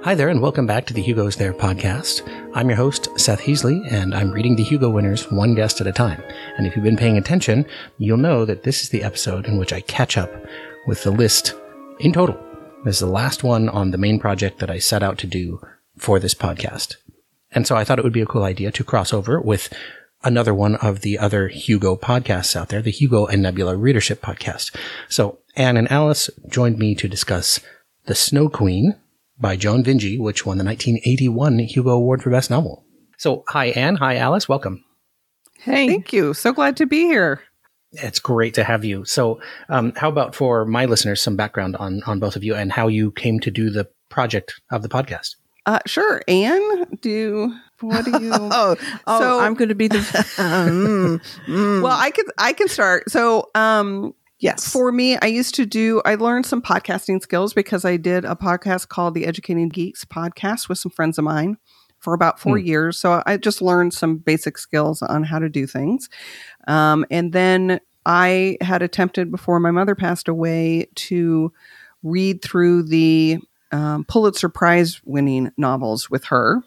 Hi there, and welcome back to the Hugo's There podcast. I'm your host, Seth Heasley, and I'm reading the Hugo winners one guest at a time. And if you've been paying attention, you'll know that this is the episode in which I catch up with the list in total. This is the last one on the main project that I set out to do for this podcast. And so I thought it would be a cool idea to cross over with another one of the other Hugo podcasts out there, the Hugo and Nebula Readership Podcast. So Anne and Alice joined me to discuss The Snow Queen by Joan Vinge, which won the 1981 Hugo Award for Best Novel. So hi, Anne. Hi, Alice. Welcome. Hey. Thank you. So glad to be here. It's great to have you. So how about for my listeners, some background on both of you and how you came to do the project of the podcast? Sure. Anne, what do you... So I'm going to be the... Well, I can start. So, yes. For me, I learned some podcasting skills because I did a podcast called the Educating Geeks podcast with some friends of mine for about 4 years. So I just learned some basic skills on how to do things. And then I had attempted before my mother passed away to read through the Pulitzer Prize winning novels with her.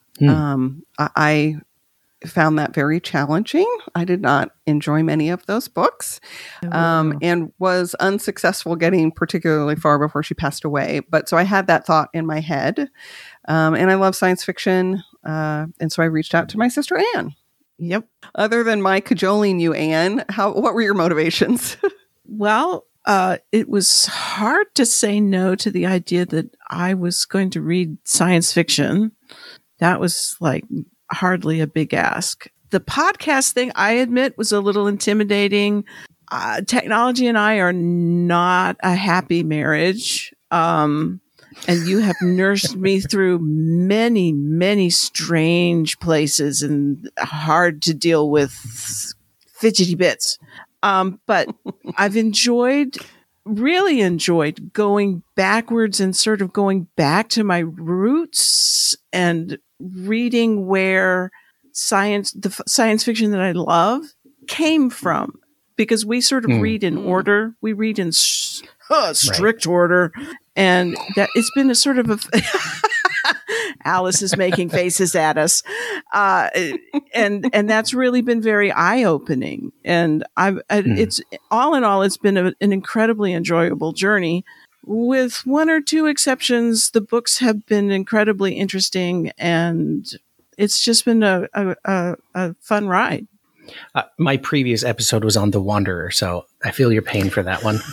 I found that very challenging. I did not enjoy many of those books, and was unsuccessful getting particularly far before she passed away. But so I had that thought in my head, and I love science fiction. And so I reached out to my sister, Anne. Yep. Other than my cajoling you, Anne, what were your motivations? Well, it was hard to say no to the idea that I was going to read science fiction. That was like hardly a big ask. The podcast thing, I admit, was a little intimidating. Technology and I are not a happy marriage. And you have nursed me through many, many strange places and hard to deal with fidgety bits. But I've really enjoyed going backwards and sort of going back to my roots and reading where the science fiction that I love came from, because we sort of read in order. We read in strict order, and that it's been a sort of Alice is making faces at us. And that's really been very eye-opening. And it's all in all, it's been an incredibly enjoyable journey. With one or two exceptions, the books have been incredibly interesting, and it's just been a fun ride. My previous episode was on The Wanderer, so I feel your pain for that one.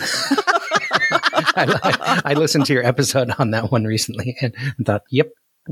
I listened to your episode on that one recently and thought, yep.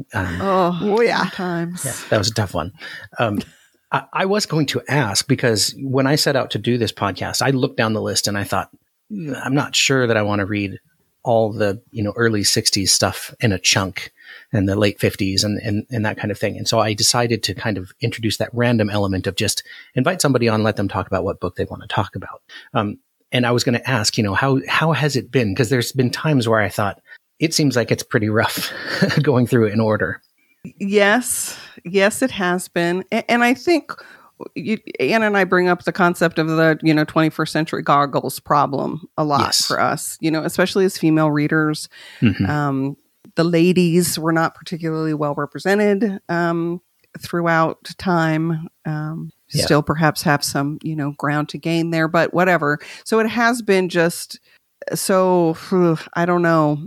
Times. Yeah, that was a tough one. I was going to ask, because when I set out to do this podcast, I looked down the list and I thought, I'm not sure that I want to read all the, early 60s stuff in a chunk, and the late 50s and that kind of thing. And so I decided to kind of introduce that random element of just invite somebody on, let them talk about what book they want to talk about. And I was going to ask, how has it been? Because there's been times where I thought, it seems like it's pretty rough going through it in order. Yes, it has been. And I think Anne and I bring up the concept of the, 21st century goggles problem a lot for us, especially as female readers. The ladies were not particularly well represented throughout time. Still perhaps have some, ground to gain there, but whatever. So it has been just so, I don't know.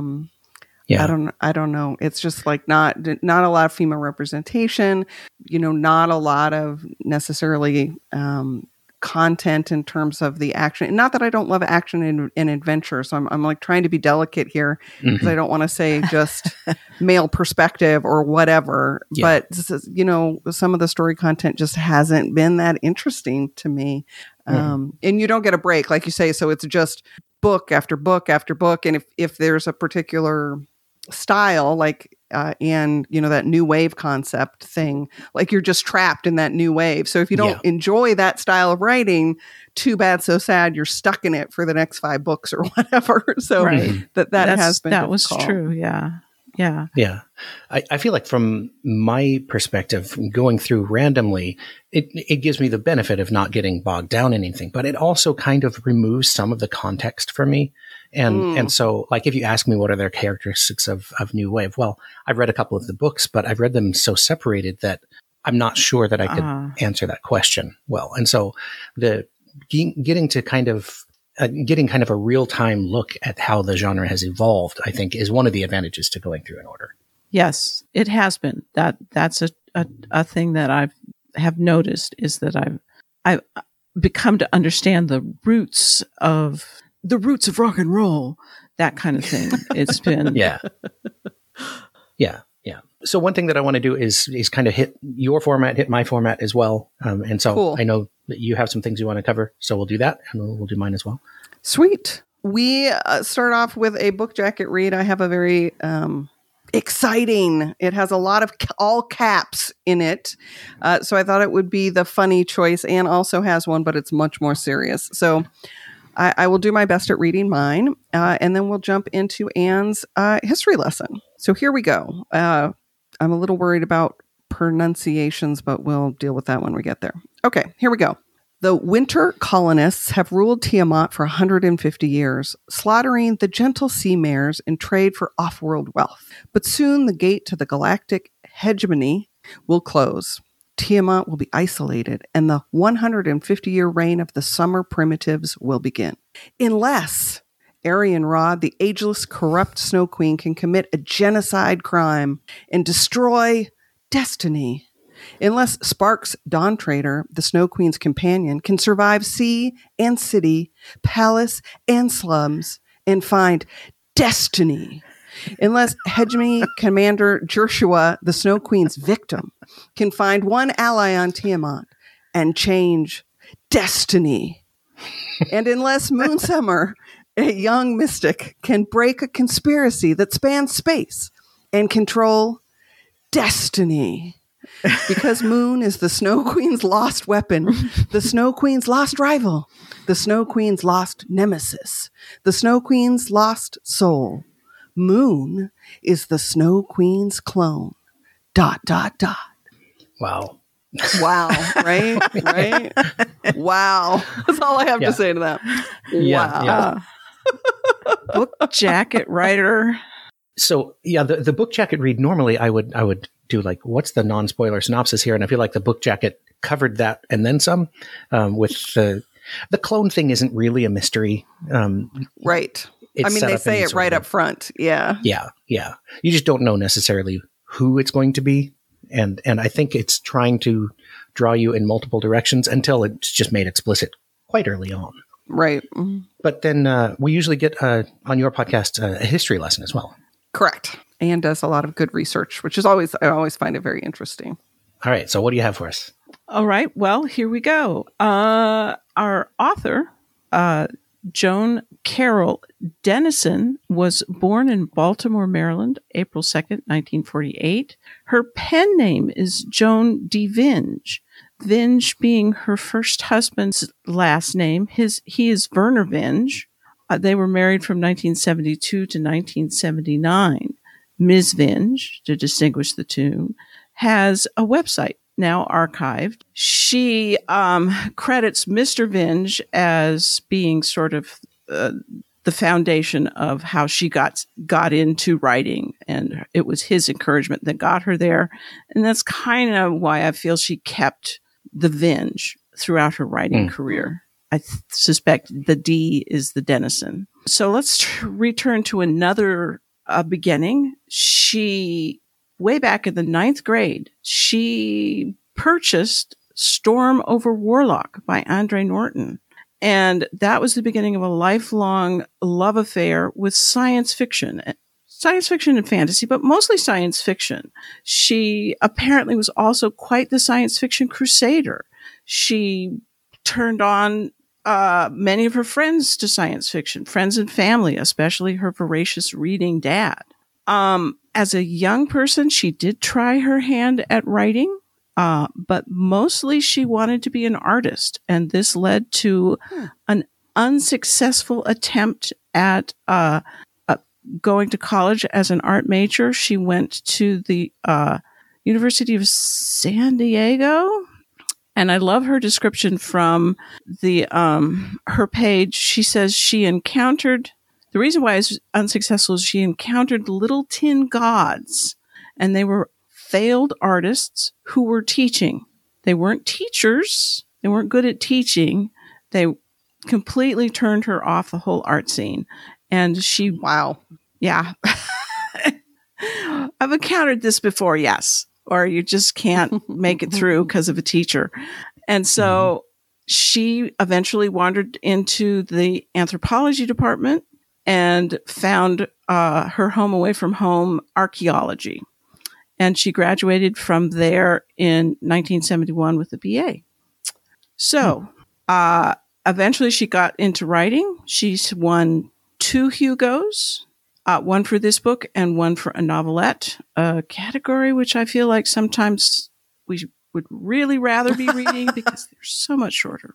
I don't know. It's just like not a lot of female representation, not a lot of necessarily content in terms of the action. Not that I don't love action and adventure. So I'm like trying to be delicate here, because I don't want to say just male perspective or whatever. Yeah. But some of the story content just hasn't been that interesting to me. And you don't get a break, like you say. So it's just book after book after book. And if there's a particular style, like and that new wave concept thing, like you're just trapped in that new wave. So if you don't enjoy that style of writing, too bad, so sad, you're stuck in it for the next 5 books or whatever. So that was true. Yeah. I feel like from my perspective, going through randomly, it gives me the benefit of not getting bogged down in anything, but it also kind of removes some of the context for me. And so, like, if you ask me what are their characteristics of New Wave, well, I've read a couple of the books, but I've read them so separated that I'm not sure that I could answer that question well. And so getting kind of a real-time look at how the genre has evolved, I think, is one of the advantages to going through an order. Yes, it has been. That's a thing that I have noticed, is that I've become to understand the roots of rock and roll, that kind of thing. It's been yeah. So one thing that I want to do is kind of hit your format, hit my format as well. And so cool. I know that you have some things you want to cover, so we'll do that, and we'll do mine as well. Sweet. We start off with a book jacket read. I have a very exciting. It has a lot of all caps in it. So I thought it would be the funny choice. Anne also has one, but it's much more serious. So I will do my best at reading mine, and then we'll jump into Anne's history lesson. So here we go. I'm a little worried about pronunciations, but we'll deal with that when we get there. Okay, here we go. The winter colonists have ruled Tiamat for 150 years, slaughtering the gentle sea mares in trade for off-world wealth. But soon the gate to the galactic hegemony will close. Tiamat will be isolated, and the 150-year reign of the summer primitives will begin. Unless Arianrod, the ageless, corrupt Snow Queen, can commit a genocide crime and destroy destiny. Unless Sparks, Dawn Trader, the Snow Queen's companion, can survive sea and city, palace and slums, and find destiny. Unless Hegemony Commander Jershua, the Snow Queen's victim, can find one ally on Tiamat and change destiny. And unless Moonsummer, a young mystic, can break a conspiracy that spans space and control destiny. Because Moon is the Snow Queen's lost weapon, the Snow Queen's lost rival, the Snow Queen's lost nemesis, the Snow Queen's lost soul. Moon is the Snow Queen's clone. ... Wow. Wow. Right? Right? Wow. That's all I have to say to that. Yeah, wow. Yeah. Book jacket writer. So yeah, the book jacket read, normally I would do like, what's the non-spoiler synopsis here? And I feel like the book jacket covered that and then some. With the clone thing isn't really a mystery. Right. I mean, they say it right up front. Yeah. Yeah. Yeah. You just don't know necessarily who it's going to be. And I think it's trying to draw you in multiple directions until it's just made explicit quite early on. Right. But then we usually get on your podcast a history lesson as well. Correct. Anne does a lot of good research, which is I always find it very interesting. All right. So what do you have for us? All right. Well, here we go. Our author, Joan Carol Dennison, was born in Baltimore, Maryland, April 2nd, 1948. Her pen name is Joan D. Vinge. Vinge being her first husband's last name. He is Werner Vinge. They were married from 1972 to 1979. Ms. Vinge, to distinguish the two, has a website now archived. She credits Mr. Vinge as being sort of the foundation of how she got into writing, and it was his encouragement that got her there. And that's kind of why I feel she kept the Vinge throughout her writing career. I suspect the D is the Dennison. So let's return to another beginning. She, way back in the 9th grade, she purchased Storm Over Warlock by Andre Norton. And that was the beginning of a lifelong love affair with science fiction and fantasy, but mostly science fiction. She apparently was also quite the science fiction crusader. She turned on many of her friends to science fiction, friends and family, especially her voracious reading dad. As a young person, she did try her hand at writing, but mostly she wanted to be an artist. And this led to an unsuccessful attempt at going to college as an art major. She went to the University of San Diego. And I love her description from the her page. She says she encountered the The reason why it's unsuccessful is she encountered little tin gods, and they were failed artists who were teaching. They weren't teachers. They weren't good at teaching. They completely turned her off the whole art scene. And she... Wow. Yeah. I've encountered this before, yes. Or you just can't make it through because of a teacher. And so she eventually wandered into the anthropology department and found her home away from home archaeology. And she graduated from there in 1971 with a BA. So eventually she got into writing. She's won 2 Hugos, one for this book and one for a novelette, a category which I feel like sometimes we would really rather be reading because they're so much shorter.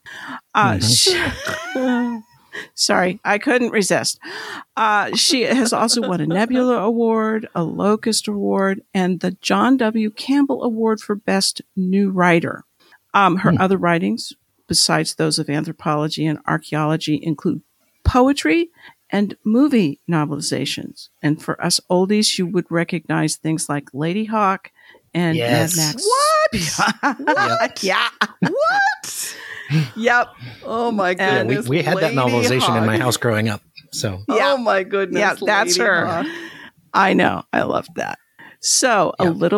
Sorry, I couldn't resist. She has also won a Nebula Award, a Locust Award, and the John W. Campbell Award for Best New Writer. Her other writings, besides those of anthropology and archaeology, include poetry and movie novelizations. And for us oldies, you would recognize things like Lady Hawk and Mad Max. What? What? Yeah. What? Yep. Oh my goodness. We had that Lady novelization Hawk. in my house growing up. So Oh my goodness. Yeah, that's Lady her. Hawk. I know. I love that. So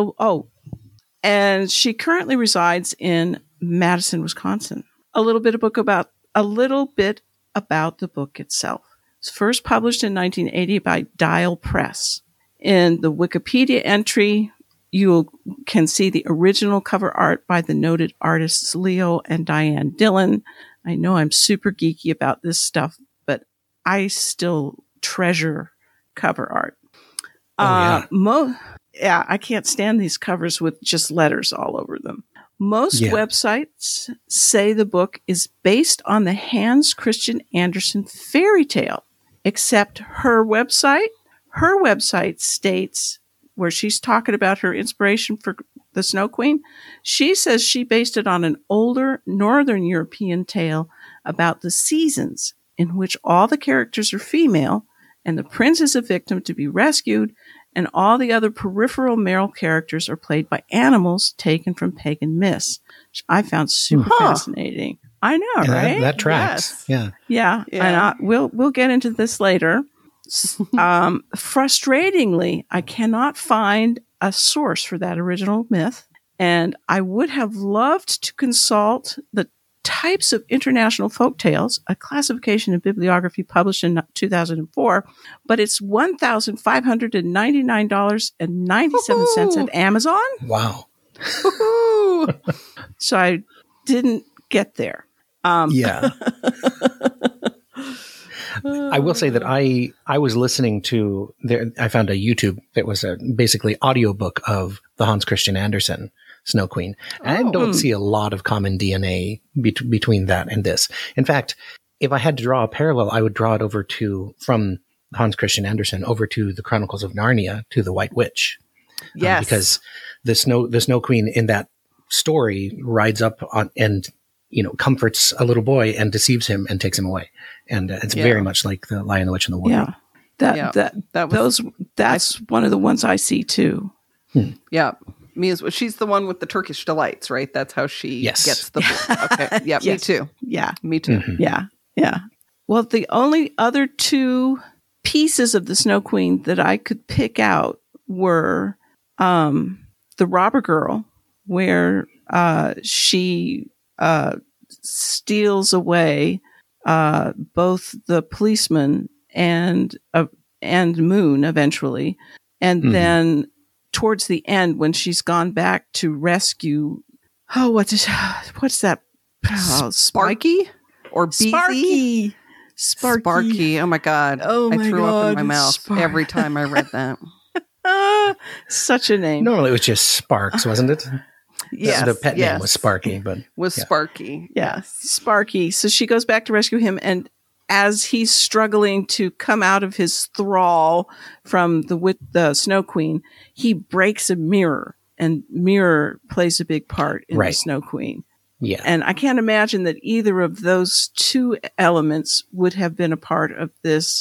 and she currently resides in Madison, Wisconsin. A little bit about the book itself. It's first published in 1980 by Dial Press. In the Wikipedia entry, you can see the original cover art by the noted artists Leo and Diane Dillon. I know I'm super geeky about this stuff, but I still treasure cover art. I can't stand these covers with just letters all over them. Most websites say the book is based on the Hans Christian Andersen fairy tale, except her website. Her website states, where she's talking about her inspiration for the Snow Queen, she says she based it on an older Northern European tale about the seasons in which all the characters are female and the prince is a victim to be rescued, and all the other peripheral male characters are played by animals taken from pagan myths, which I found super fascinating. I know, right? That tracks. Yes. Yeah. And we'll get into this later. Frustratingly, I cannot find a source for that original myth, and I would have loved to consult the Types of International Folk Tales, a classification and bibliography published in 2004, but it's $1,599.97 at Amazon. Wow. So I didn't get there. Yeah. I will say that I was listening to I found a YouTube that was a basically audiobook of the Hans Christian Andersen Snow Queen. And I don't see a lot of common DNA between that and this. In fact, if I had to draw a parallel, I would draw it from Hans Christian Andersen over to the Chronicles of Narnia to the White Witch. Yes. Because the Snow Queen in that story rides up on and comforts a little boy and deceives him and takes him away. And it's very much like the Lion, the Witch, and the Wardrobe. Yeah. That's one of the ones I see too. Yeah. She's the one with the Turkish delights, right? That's how she gets the book. Okay. Yeah. Yes. Me too. Yeah. Me too. Mm-hmm. Yeah. Well, the only other 2 pieces of the Snow Queen that I could pick out were the Robber Girl, where she steals away both the policeman and Moon eventually, and then towards the end when she's gone back to rescue what's that? Sparky or Beezy? Sparky. Oh my God. I threw up in my mouth every time I read that. Such a name. Normally it was just Sparks, wasn't it? Yes. The pet name was Sparky, but Sparky. Yes. Sparky. So she goes back to rescue him, and as he's struggling to come out of his thrall from the Snow Queen, he breaks a mirror, and mirror plays a big part in the Snow Queen. Yeah. And I can't imagine that either of those 2 elements would have been a part of this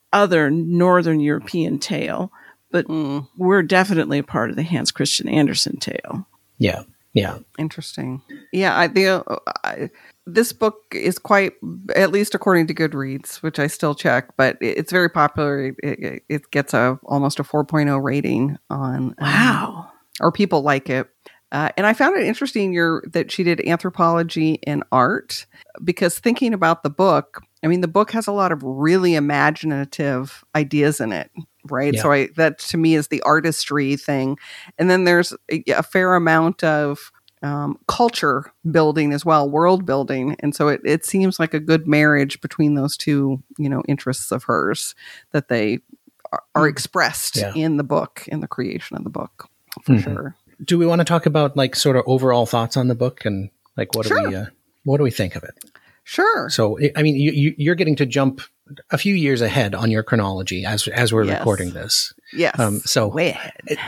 other Northern European tale, but we're definitely a part of the Hans Christian Andersen tale. Yeah. Yeah. Interesting. Yeah. This book is quite, at least according to Goodreads, which I still check, but it's very popular. It gets almost a 4.0 rating on. Wow. Or people like it. And I found it interesting that she did anthropology and art, because thinking about the book, I mean, the book has a lot of really imaginative ideas in it, right? Yeah. So that to me is the artistry thing. And then there's a fair amount of culture building as well, world building. And so it seems like a good marriage between those two, interests of hers, that they are expressed in the book, in the creation of the book, for sure. Do we want to talk about like sort of overall thoughts on the book and like what do we think of it? Sure. So, I mean, you're getting to jump a few years ahead on your chronology as we're recording this. Yes. So way ahead.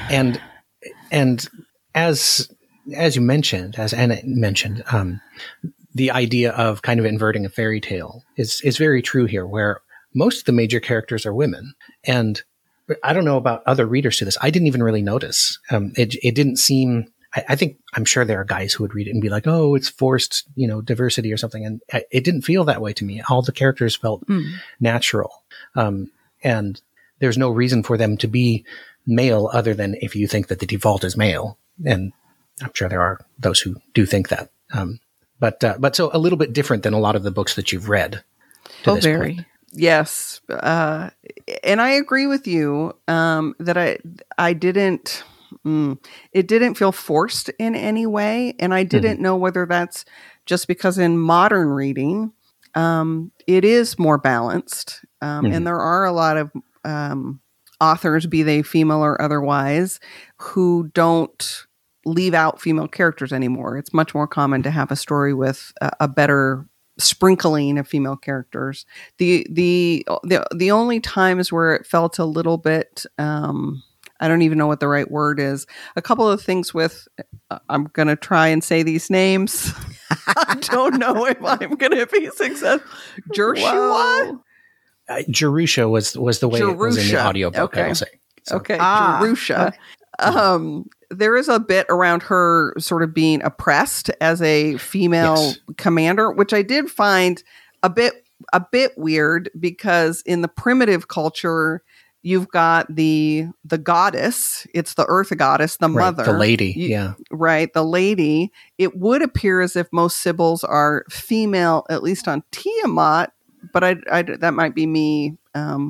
And as you mentioned, as Anna mentioned, the idea of kind of inverting a fairy tale is very true here, where most of the major characters are women. And I don't know about other readers to this. I didn't even really notice. It didn't seem, I'm sure there are guys who would read it and be like, oh, it's forced, diversity or something. And it didn't feel that way to me. All the characters felt natural. And there's no reason for them to be male other than if you think that the default is male. And I'm sure there are those who do think that. But so a little bit different than a lot of the books that you've read to this very point. Yes. And I agree with you that I didn't, it didn't feel forced in any way. And I didn't know whether that's just because in modern reading, it is more balanced. And there are a lot of authors, be they female or otherwise, who don't leave out female characters anymore. It's much more common to have a story with a better sprinkling of female characters. The only times where it felt a little bit, I don't even know what the right word is. A couple of things with, I'm going to try and say these names. I don't know if I'm going to be successful. Jershua? Jerusha was the way it was in the audiobook, okay. I will say. So. Okay, Jerusha. Okay. There is a bit around her sort of being oppressed as a female commander, which I did find a bit weird, because in the primitive culture, you've got the goddess. It's the earth goddess, the mother. The lady, Right, the lady. It would appear as if most Sibyls are female, at least on Tiamat, but I that might be me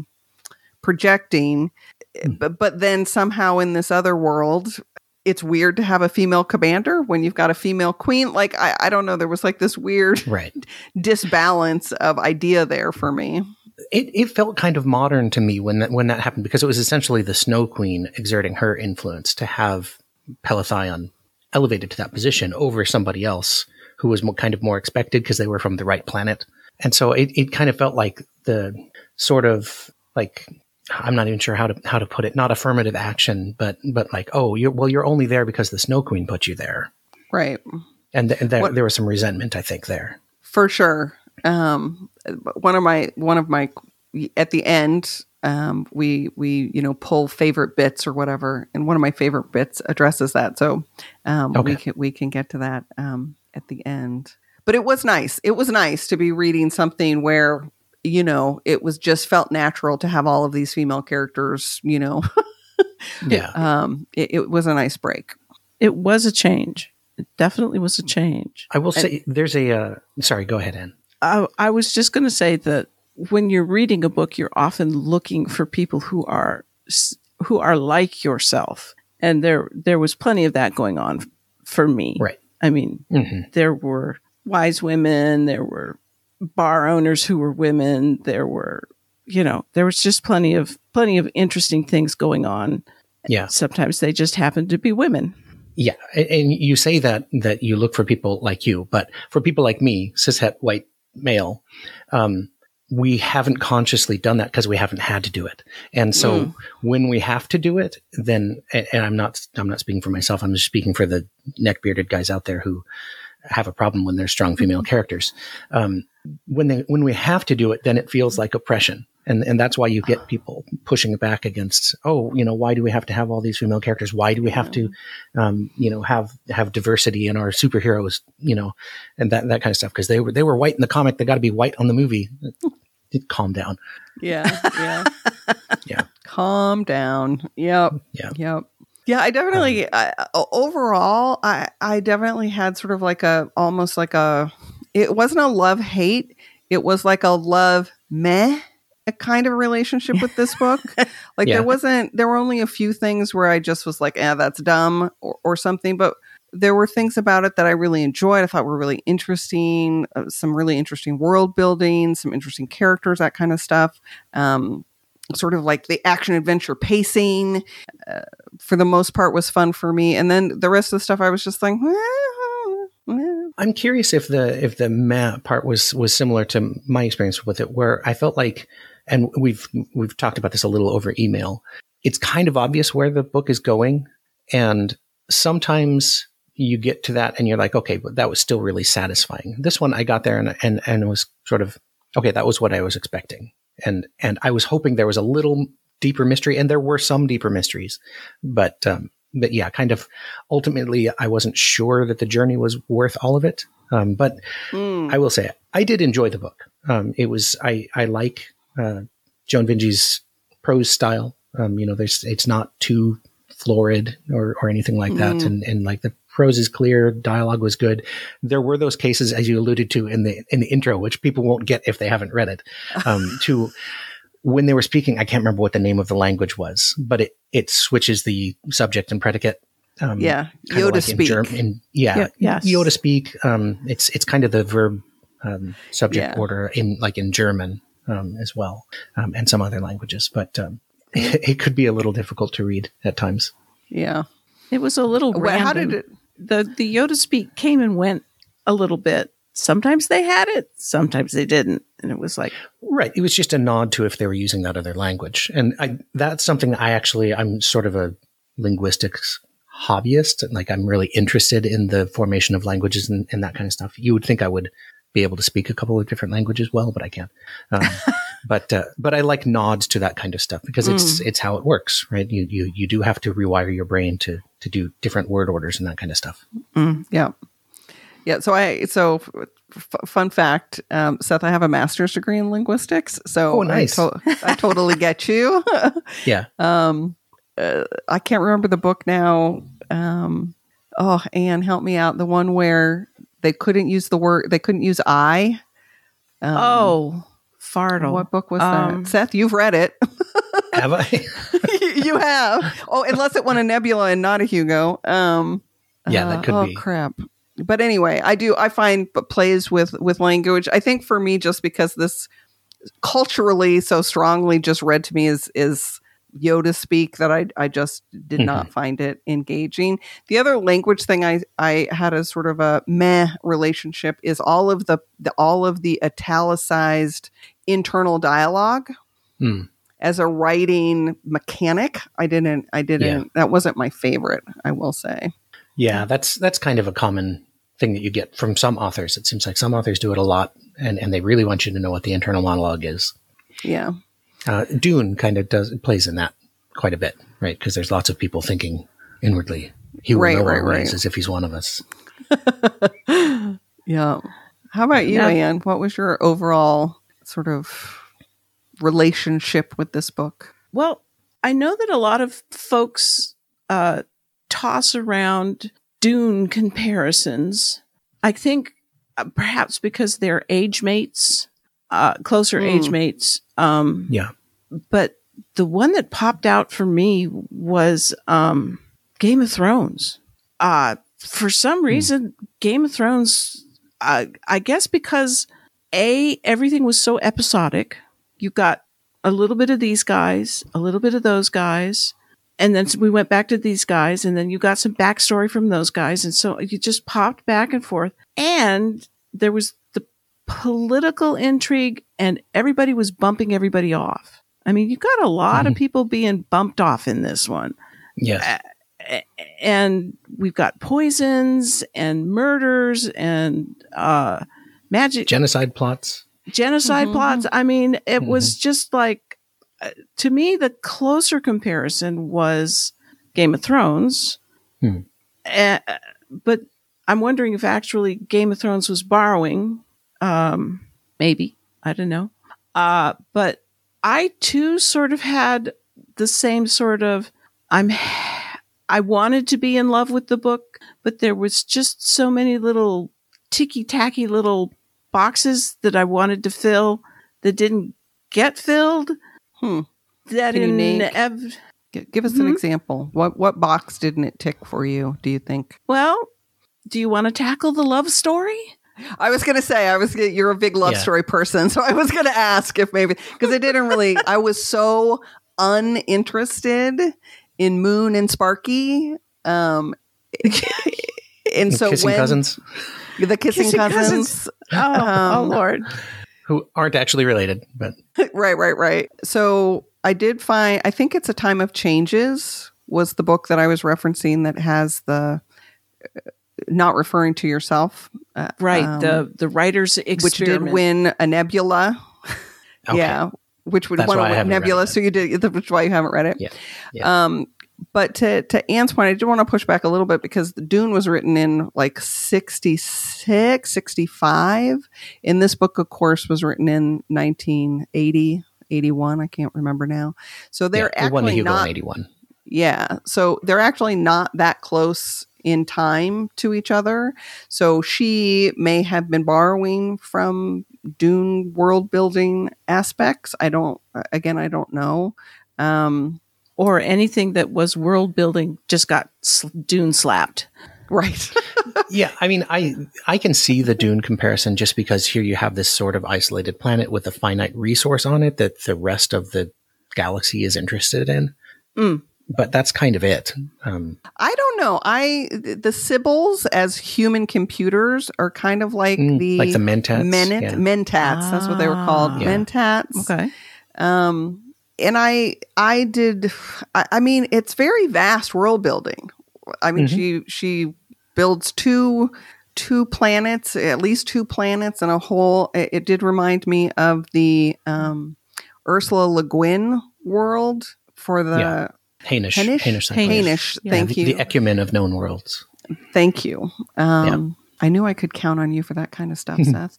projecting. But then somehow in this other world, it's weird to have a female commander when you've got a female queen. Like, I don't know. There was like this weird disbalance of idea there for me. It felt kind of modern to me when that happened, because it was essentially the Snow Queen exerting her influence to have Pelethion elevated to that position over somebody else who was kind of more expected because they were from the right planet. And so it kind of felt like the sort of like, I'm not even sure how to put it, not affirmative action, but like, oh, you're only there because the Snow Queen put you there. Right. And there was some resentment, I think, there. For sure. One of my at the end, we pull favorite bits or whatever, and one of my favorite bits addresses that. So we can get to that at the end. But it was nice. It was nice to be reading something where, it was just felt natural to have all of these female characters, Yeah. It was a nice break. It was a change. It definitely was a change. I will say there's sorry, go ahead, Anne. I was just going to say that when you're reading a book, you're often looking for people who are like yourself. And there was plenty of that going on for me. Right. I mean, there were wise women, there were bar owners who were women, there was just plenty of interesting things going on. Yeah. Sometimes they just happened to be women. Yeah. And you say that you look for people like you, but for people like me, cishet white male, we haven't consciously done that because we haven't had to do it. And so when we have to do it, then, and I'm not speaking for myself, I'm just speaking for the neck-bearded guys out there who have a problem when there's strong female characters. When we have to do it, then it feels like oppression. And that's why you get people pushing back against, why do we have to have all these female characters? Why do we have to, have diversity in our superheroes, and that kind of stuff? Because they were white in the comic. They got to be white on the movie. Calm down. Yeah. Yeah. Calm down. Yep. Yeah. Yep. Yeah, I definitely, overall, I definitely had sort of like almost like it wasn't a love-hate. It was like a love-meh kind of relationship with this book. Like there were only a few things where I just was like, that's dumb or something. But there were things about it that I really enjoyed. I thought were really interesting, some really interesting world building, some interesting characters, that kind of stuff. Sort of like the action adventure pacing, for the most part, was fun for me. And then the rest of the stuff, I was just like, I'm curious if the meh part was similar to my experience with it, where I felt like, and we've talked about this a little over email, it's kind of obvious where the book is going. And sometimes you get to that and you're like, okay, but that was still really satisfying. This one, I got there and it was sort of, okay, that was what I was expecting. And I was hoping there was a little deeper mystery, and there were some deeper mysteries, but yeah, kind of ultimately I wasn't sure that the journey was worth all of it. But I will say I did enjoy the book. I like Joan Vinge's prose style. It's not too florid or anything like that. And like the prose is clear, dialogue was good. There were those cases, as you alluded to in the intro, which people won't get if they haven't read it, to when they were speaking, I can't remember what the name of the language was, but it switches the subject and predicate. Yoda speak. Yoda speak. It's kind of the verb subject order in German as well, and some other languages, but it could be a little difficult to read at times. Yeah, it was a little random. How did it? The Yoda speak came and went a little bit. Sometimes they had it, sometimes they didn't. And it was like... Right. It was just a nod to if they were using that other language. And that's something I'm sort of a linguistics hobbyist. Like I'm really interested in the formation of languages and that kind of stuff. You would think I would be able to speak a couple of different languages well, but I can't. But I like nods to that kind of stuff because it's how it works, right? You do have to rewire your brain to do different word orders and that kind of stuff. Yeah. Yeah. So fun fact, Seth, I have a master's degree in linguistics. So nice. I totally get you. Yeah. I can't remember the book now. Anne, help me out. The one where they couldn't use I. Fartle. What book was that? Seth, you've read it. Have I? You have. Oh, unless it won a Nebula and not a Hugo. That could be. Oh, crap. But anyway, I find plays with language. I think for me, just because this culturally so strongly just read to me is Yoda speak, that I just did not find it engaging. The other language thing I had a sort of a meh relationship is all of the italicized internal dialogue. As a writing mechanic, I didn't. That wasn't my favorite, I will say. Yeah, that's kind of a common thing that you get from some authors. It seems like some authors do it a lot, and they really want you to know what the internal monologue is. Yeah. Dune kind of plays in that quite a bit, right? Because there's lots of people thinking inwardly, he will know our ways as if he's one of us. Yeah. How about you, Anne? What was your overall sort of relationship with this book? Well, I know that a lot of folks toss around Dune comparisons. I think perhaps because they're age mates, closer age mates. But the one that popped out for me was Game of Thrones. For some reason, Game of Thrones, I guess because everything was so episodic. You got a little bit of these guys, a little bit of those guys. And then we went back to these guys, and then you got some backstory from those guys. And so you just popped back and forth. And there was the political intrigue, and everybody was bumping everybody off. I mean, you got a lot of people being bumped off in this one. Yes. And we've got poisons and murders and magic. Genocide plots. genocide plots. I mean, it was just like, to me, the closer comparison was Game of Thrones. But I'm wondering if actually Game of Thrones was borrowing, maybe, I don't know. But I too sort of had the same sort of, I wanted to be in love with the book, but there was just so many little ticky-tacky little boxes that I wanted to fill that didn't get filled. That give us an example. What box didn't it tick for you, do you think? Well, do you want to tackle the love story? I was going to say, you're a big love story person. So I was going to ask if maybe, because it didn't really, I was so uninterested in Moon and Sparky. And so kissing cousins. The kissing cousins. Oh, Lord. Who aren't actually related, but. Right. So I did find, I think it's A Time of Changes was the book that I was referencing that has the not referring to yourself. Right. The writer's experiment. Which did win a Nebula. Okay. Yeah. Which would want to win Nebula. So you did, which is why you haven't read it. Yeah. But to Anne's point, I do want to push back a little bit because Dune was written in like 66, 65. And this book, of course, was written in 1980, 81. I can't remember now. So they're actually won the Hugo in 81. Yeah. So they're actually not that close in time to each other. So she may have been borrowing from Dune world building aspects. I don't know. Or anything that was world building just got Dune slapped. Right. Yeah. I mean, I can see the Dune comparison just because here you have this sort of isolated planet with a finite resource on it that the rest of the galaxy is interested in. But that's kind of it. I don't know. The Sybils as human computers are kind of like the Mentats. Mentats. That's what they were called. Yeah. Mentats. Okay. And I mean, it's very vast world building. I mean, she builds two planets, at least two planets and a whole. It did remind me of the Ursula Le Guin world for the Hainish. Thank you. The ecumen of known worlds. Thank you. I knew I could count on you for that kind of stuff, Seth.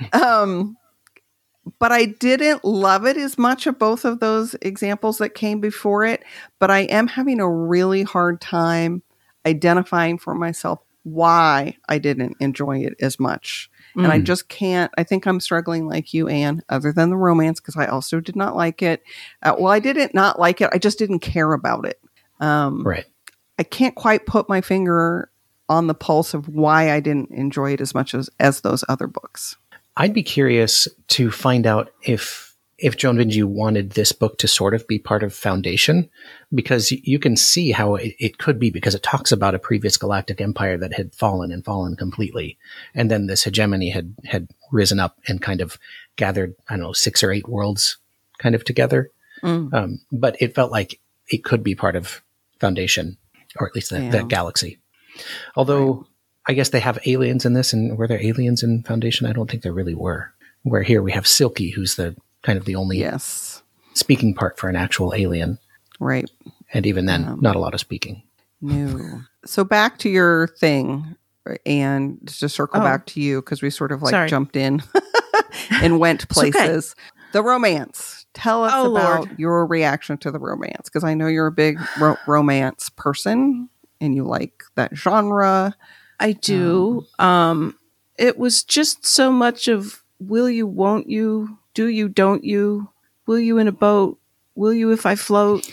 But I didn't love it as much of both of those examples that came before it. But I am having a really hard time identifying for myself why I didn't enjoy it as much. And I just can't. I think I'm struggling like you, Anne, other than the romance, because I also did not like it. I didn't not like it. I just didn't care about it. Right. I can't quite put my finger on the pulse of why I didn't enjoy it as much as those other books. I'd be curious to find out if Joan Vinge wanted this book to sort of be part of Foundation, because you can see how it could be, because it talks about a previous galactic empire that had fallen completely. And then this hegemony had risen up and kind of gathered, 6 or 8 worlds kind of together. But it felt like it could be part of Foundation, or at least that galaxy. Although I guess they have aliens in this, and were there aliens in Foundation? I don't think there really were. Where here we have Silky, who's the kind of the only speaking part for an actual alien. Right. And even then, not a lot of speaking. No. So back to your thing, and to circle back to you, because we sort of jumped in and went places. Okay. The romance. Tell us about your reaction to the romance, because I know you're a big romance person and you like that genre. I do. It was just so much of will you, won't you, do you, don't you, will you in a boat, will you if I float?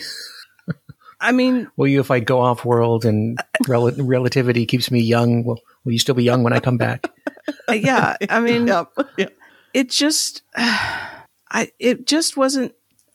I mean, will you if I go off world and relativity keeps me young? Will you still be young when I come back? Yeah, I mean, it just, it just wasn't.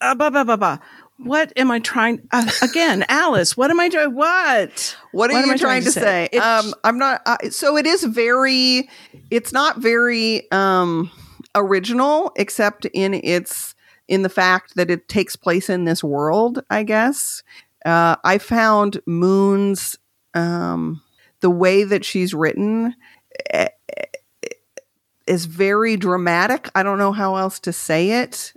What am I trying? Again, Alice, what am I doing? What are you trying to say? I'm not. So it is very. It's not very original, except in the fact that it takes place in this world, I guess. I found Moon's the way that she's written. is very dramatic. I don't know how else to say it.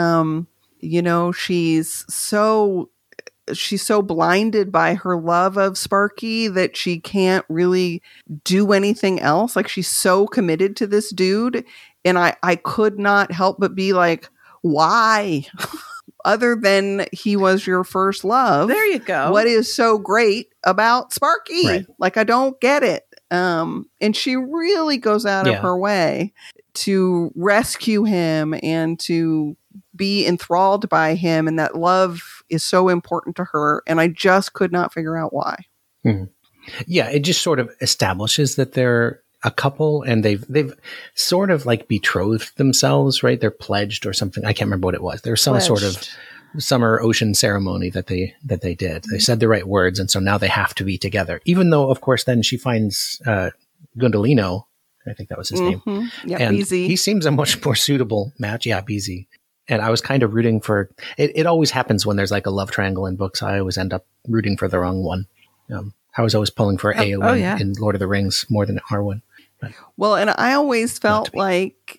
She's so blinded by her love of Sparky that she can't really do anything else. Like, she's so committed to this dude. And I could not help but be like, why? Other than he was your first love. There you go. What is so great about Sparky? Right. Like, I don't get it. And she really goes out of her way to rescue him and to be enthralled by him. And that love is so important to her. And I just could not figure out why. Mm-hmm. Yeah, it just sort of establishes that they're a couple and they've sort of like betrothed themselves, right? They're pledged or something. I can't remember what it was. There's some sort of summer ocean ceremony that they did. They said the right words, and so now they have to be together. Even though, of course, then she finds Gundolino. I think that was his name. Yeah, and BZ. He seems a much more suitable match. Yeah, BZ. And I was kind of rooting for it. It always happens when there's like a love triangle in books. I always end up rooting for the wrong one. I was always pulling for Eowyn in Lord of the Rings more than Arwen. Well, and I always felt like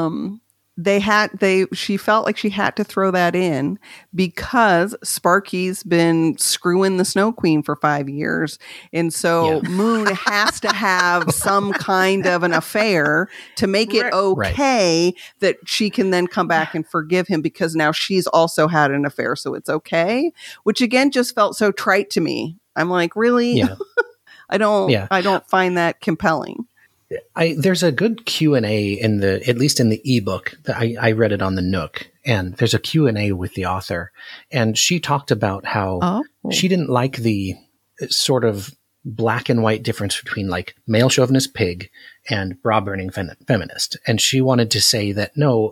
she felt like she had to throw that in because Sparky's been screwing the Snow Queen for 5 years. And so Moon has to have some kind of an affair to make it okay that she can then come back and forgive him, because now she's also had an affair. So it's okay, which again just felt so trite to me. I'm like, really? Yeah. I don't find that compelling. There's a good Q&A at least in the ebook that I read it on the Nook, and there's a Q&A with the author, and she talked about how she didn't like the sort of black and white difference between like male chauvinist pig and bra burning feminist. And she wanted to say that no,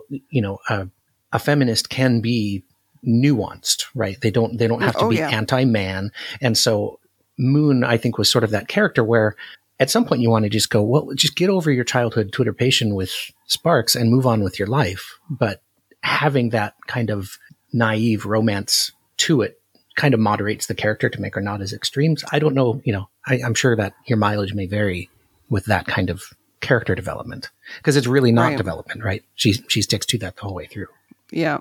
a feminist can be nuanced, right? They don't have to be anti-man. And so Moon, I think, was sort of that character where at some point you want to just go, well, just get over your childhood twitterpation with Sparks and move on with your life. But having that kind of naive romance to it kind of moderates the character to make her not as extremes. I don't know, I'm sure that your mileage may vary with that kind of character development, because it's really not development, right? She sticks to that the whole way through. Yeah.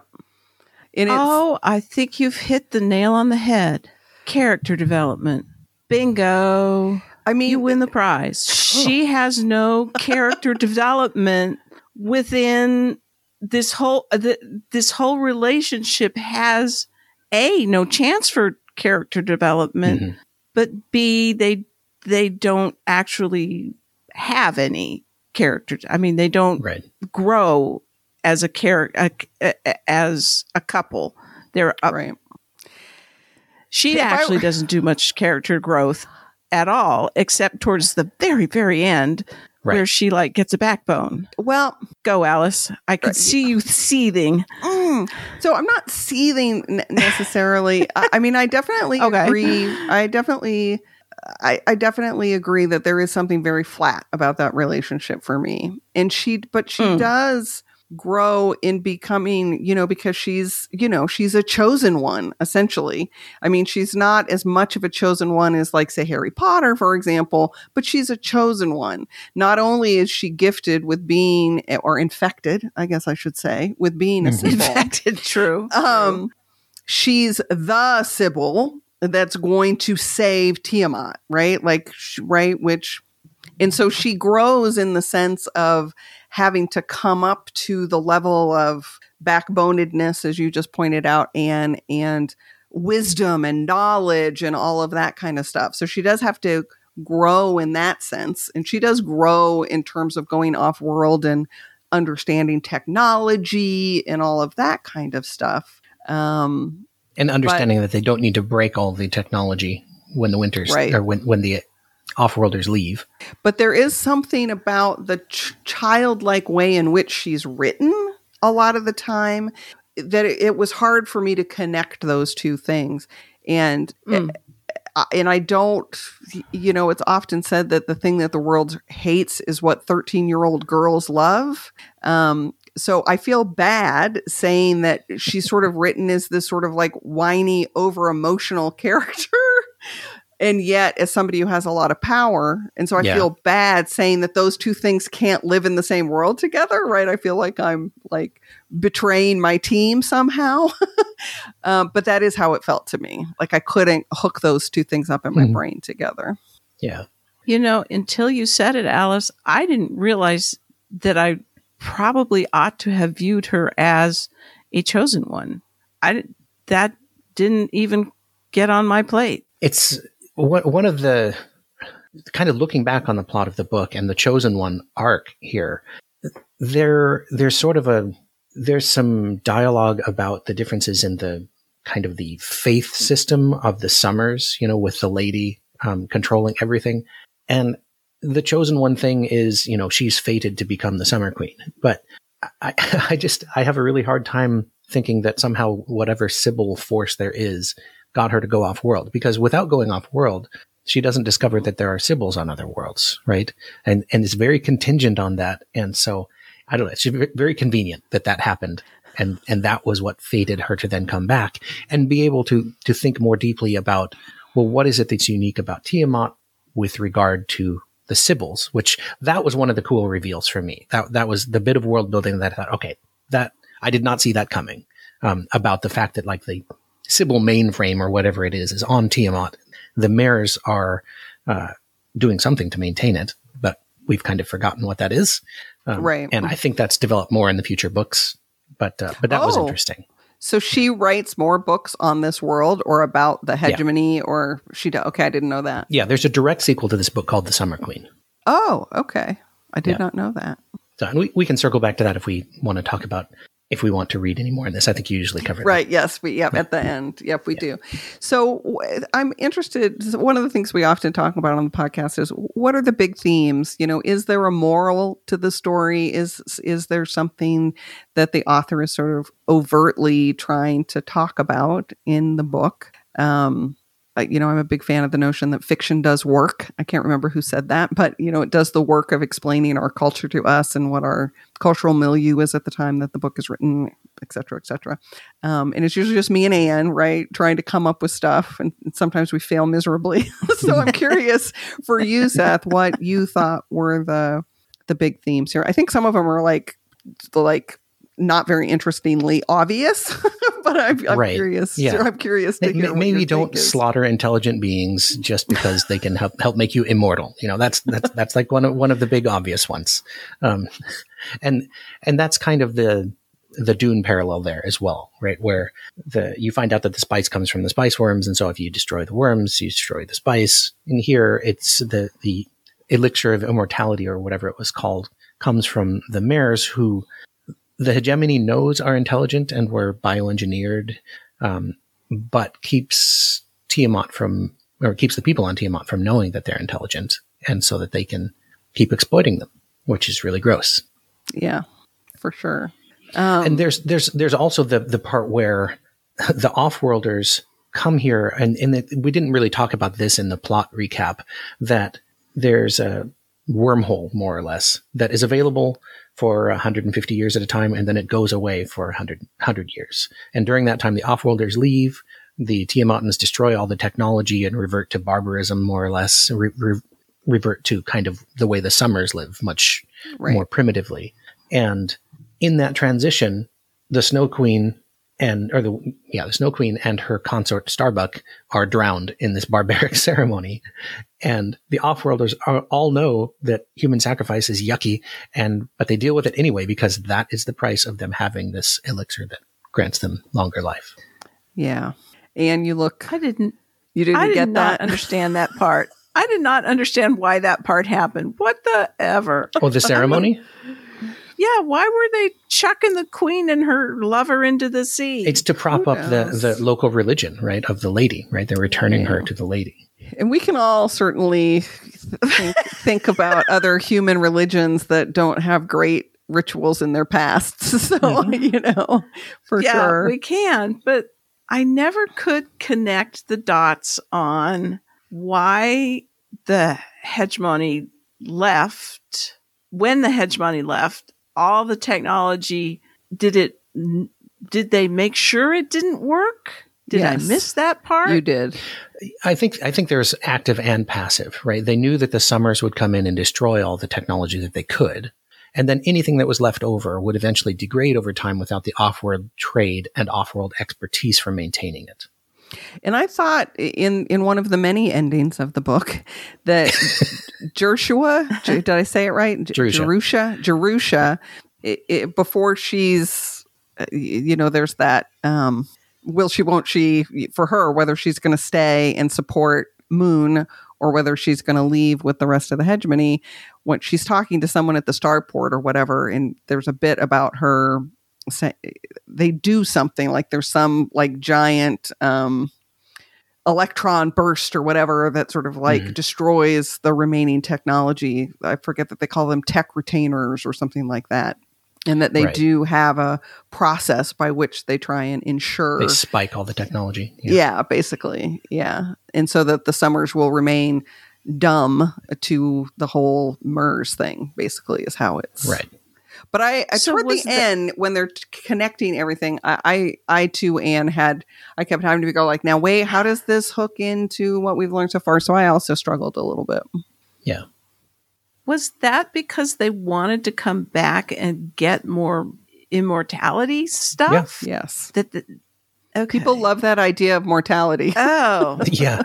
I think you've hit the nail on the head. Character development. Bingo. I mean, you win the prize. She has no character development within this whole relationship. Has no chance for character development, but B, they don't actually have any character. I mean, they don't grow as a character, as a couple. They're right. She actually doesn't do much character growth at all, except towards the very, very end, where she like gets a backbone. Well, go, Alice. I can see you seething. So I'm not seething necessarily. I mean, I definitely agree. I definitely agree that there is something very flat about that relationship for me. And she does grow in becoming, because she's a chosen one, essentially. I mean, she's not as much of a chosen one as, like, say, Harry Potter, for example, but she's a chosen one. Not only is she gifted with being, or infected, I guess I should say, with being a Sibyl. Infected, true. She's the Sibyl that's going to save Tiamat, right? And so she grows in the sense of having to come up to the level of backbonedness, as you just pointed out, and wisdom and knowledge and all of that kind of stuff. So she does have to grow in that sense. And she does grow in terms of going off world and understanding technology and all of that kind of stuff. And understanding that they don't need to break all the technology when the winters, or when the off-worlders leave. But there is something about the childlike way in which she's written a lot of the time that it was hard for me to connect those two things. And I don't, it's often said that the thing that the world hates is what 13-year-old girls love. So I feel bad saying that she's sort of written as this sort of like whiny, over-emotional character. And yet, as somebody who has a lot of power, and so I feel bad saying that those two things can't live in the same world together, right? I feel like I'm like betraying my team somehow. But that is how it felt to me. Like I couldn't hook those two things up in my brain together. Yeah. You know, until you said it, Alice, I didn't realize that I probably ought to have viewed her as a chosen one. That didn't even get on my plate. It's one of the kind of looking back on the plot of the book and the chosen one arc here. There's some dialogue about the differences in the kind of the faith system of the Summers, you know, with the lady controlling everything. And the chosen one thing is, you know, she's fated to become the Summer Queen. But I have a really hard time thinking that somehow whatever Sybil force there is got her to go off world, because without going off world, she doesn't discover that there are Sybils on other worlds, right? And it's very contingent on that. And so I don't know, it's very convenient that happened. And that was what fated her to then come back and be able to think more deeply about, well, what is it that's unique about Tiamat with regard to the Sybils, which that was one of the cool reveals for me. That was the bit of world building that I thought, okay, that I did not see that coming, about the fact that like the Sybil mainframe or whatever it is on Tiamat. The mares are doing something to maintain it, but we've kind of forgotten what that is. Right. And I think that's developed more in the future books, but that was interesting. So she writes more books on this world or about the hegemony or okay, I didn't know that. Yeah, there's a direct sequel to this book called The Summer Queen. Oh, okay. I did not know that. So and we can circle back to that if we want to talk about, if we want to read any more in this. I think you usually cover that. Right. Yes. At the end. Yep, we do. So I'm interested. One of the things we often talk about on the podcast is what are the big themes? You know, is there a moral to the story? Is there something that the author is sort of overtly trying to talk about in the book? You know, I'm a big fan of the notion that fiction does work. I can't remember who said that, but, you know, it does the work of explaining our culture to us and what our cultural milieu is at the time that the book is written, et cetera, et cetera. And it's usually just me and Anne, right, trying to come up with stuff. And sometimes we fail miserably. So I'm curious for you, Seth, what you thought were the big themes here. I think some of them are like not very interestingly obvious, but I'm curious. Yeah. I'm curious to hear. Maybe don't slaughter intelligent beings just because they can help make you immortal. You know, that's like one of the big obvious ones. And that's kind of the Dune parallel there as well, right? Where you find out that the spice comes from the spice worms. And so if you destroy the worms, you destroy the spice. And here it's the elixir of immortality or whatever it was called comes from the mares who the hegemony knows are intelligent and were bioengineered, but keeps the people on Tiamat from knowing that they're intelligent, and so that they can keep exploiting them, which is really gross. Yeah, for sure. And there's also the part where the Offworlders come here, and we didn't really talk about this in the plot recap, that there's a wormhole, more or less, that is available for 150 years at a time, and then it goes away for 100 years. And during that time, the Offworlders leave, the Tiamatans destroy all the technology and revert to barbarism, more or less, revert to kind of the way the Summers live, much more primitively. And in that transition, the Snow Queen the Snow Queen and her consort Starbuck are drowned in this barbaric ceremony. And the Offworlders all know that human sacrifice is yucky, but they deal with it anyway because that is the price of them having this elixir that grants them longer life. Yeah. And you didn't I get did not that? understand that part. I did not understand why that part happened. What the ever? Oh, the ceremony? Yeah, why were they chucking the queen and her lover into the sea? It's to prop up the local religion, right, of the lady, right? They're returning her to the lady. And we can all certainly think about other human religions that don't have great rituals in their past. So, you know, for sure. Yeah, we can. But I never could connect the dots on why the hegemony left. When the hegemony left, all the technology, did they make sure it didn't work? Did I miss that part? You did. I think there's active and passive, right? They knew that the Summers would come in and destroy all the technology that they could. And then anything that was left over would eventually degrade over time without the off-world trade and off-world expertise for maintaining it. And I thought in one of the many endings of the book that Jerusha, did I say it right? Jerusha, before she's, there's that, will she, won't she, for her, whether she's going to stay and support Moon or whether she's going to leave with the rest of the hegemony, when she's talking to someone at the starport or whatever, and there's a bit about her, they do something like there's some like giant electron burst or whatever that sort of like destroys the remaining technology. I forget that they call them tech retainers or something like that. And that they do have a process by which they try and ensure they spike all the technology. Yeah, basically. Yeah. And so that the Summers will remain dumb to the whole MERS thing, basically, is how it's right. But I toward the end, when they're connecting everything, I too, Anne, I kept having to go like, now wait, how does this hook into what we've learned so far? So I also struggled a little bit. Yeah. Was that because they wanted to come back and get more immortality stuff? Yeah. Yes. Okay. People love that idea of mortality. Oh. Yeah.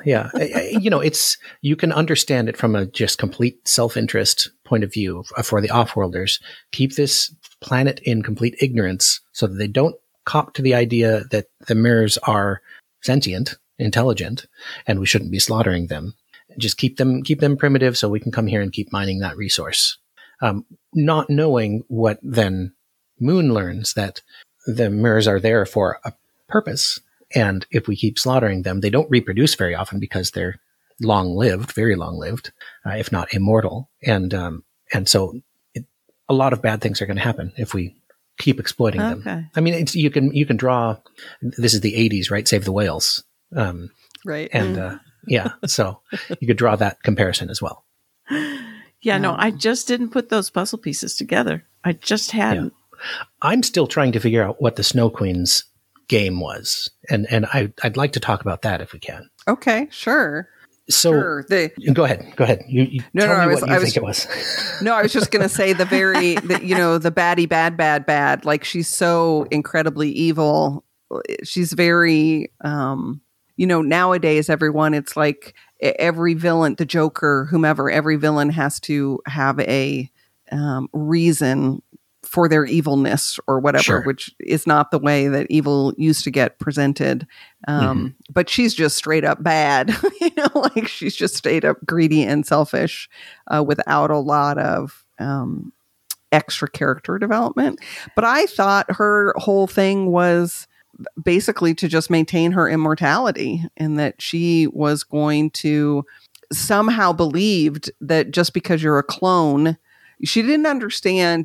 You can understand it from a just complete self-interest point of view for the Offworlders. Keep this planet in complete ignorance so that they don't cop to the idea that the mirrors are sentient, intelligent, and we shouldn't be slaughtering them. Just keep them primitive so we can come here and keep mining that resource. Not knowing what then Moon learns, that the mirrors are there for a purpose. And if we keep slaughtering them, they don't reproduce very often because they're long-lived, very long-lived, if not immortal. And so a lot of bad things are going to happen if we keep exploiting them. I mean, you can draw, this is the 80s, right? Save the whales. Right. And, yeah, so you could draw that comparison as well. Yeah, no, I just didn't put those puzzle pieces together. I just hadn't. Yeah. I'm still trying to figure out what the Snow Queen's game was, and I'd like to talk about that if we can. Okay, sure. So go ahead. You tell me what you think it was. No, I was just going to say the baddie bad. Like, she's so incredibly evil. She's very. Nowadays, everyone, it's like every villain, the Joker, whomever, every villain has to have a reason for their evilness or whatever, which is not the way that evil used to get presented. But she's just straight up bad, like she's just straight up greedy and selfish without a lot of extra character development. But I thought her whole thing was basically to just maintain her immortality, and that she was going to somehow believed that just because you're a clone, she didn't understand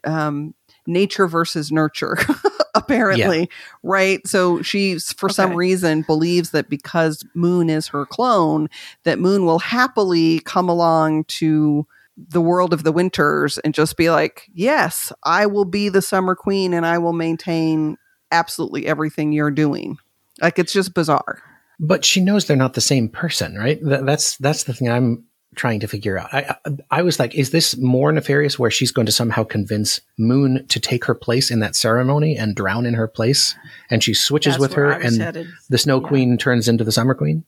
nature versus nurture, apparently, right? So she, for some reason, believes that because Moon is her clone, that Moon will happily come along to the world of the Winters and just be like, yes, I will be the Summer Queen and I will maintain absolutely everything you're doing. Like, it's just bizarre. But she knows they're not the same person, right? That's the thing I'm trying to figure out. I was like, is this more nefarious where she's going to somehow convince Moon to take her place in that ceremony and drown in her place, and she switches with her and the Snow Queen turns into the Summer Queen?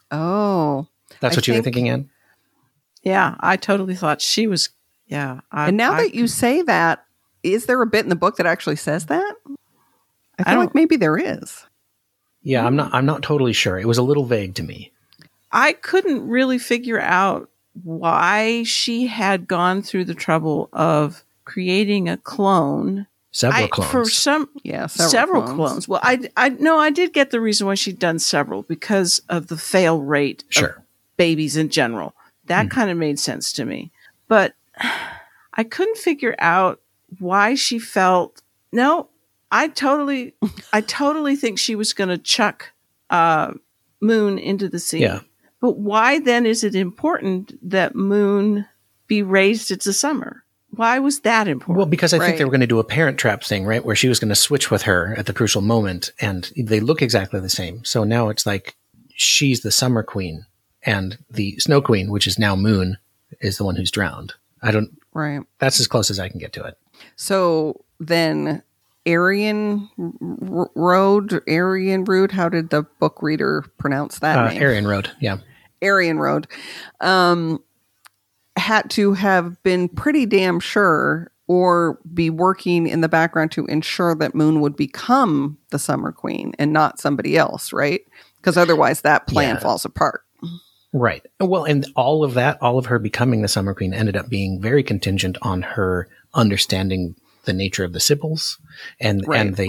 Oh. That's what you were thinking, Anne? Yeah, I totally thought she was, and now that you say that, is there a bit in the book that actually says that? I feel like maybe there is. Yeah, I'm not totally sure. It was a little vague to me. I couldn't really figure out why she had gone through the trouble of creating a clone. Several clones. Several clones. Well, I did get the reason why she'd done several, because of the fail rate of babies in general. That kind of made sense to me. But I couldn't figure out why she felt, no, I totally think she was going to chuck Moon into the sea. Yeah. But why then is it important that Moon be raised as a Summer? Why was that important? Well, because I think they were going to do a Parent Trap thing, right? Where she was going to switch with her at the crucial moment, and they look exactly the same. So now it's like she's the Summer Queen, and the Snow Queen, which is now Moon, is the one who's drowned. Right. That's as close as I can get to it. So then Aryan Road, how did the book reader pronounce that name? Aryan Road, yeah. Aryan Road. Had to have been pretty damn sure or be working in the background to ensure that Moon would become the Summer Queen and not somebody else, right? Because otherwise that plan falls apart. Right. Well, and all of her becoming the Summer Queen ended up being very contingent on her understanding the nature of the Sibyls. And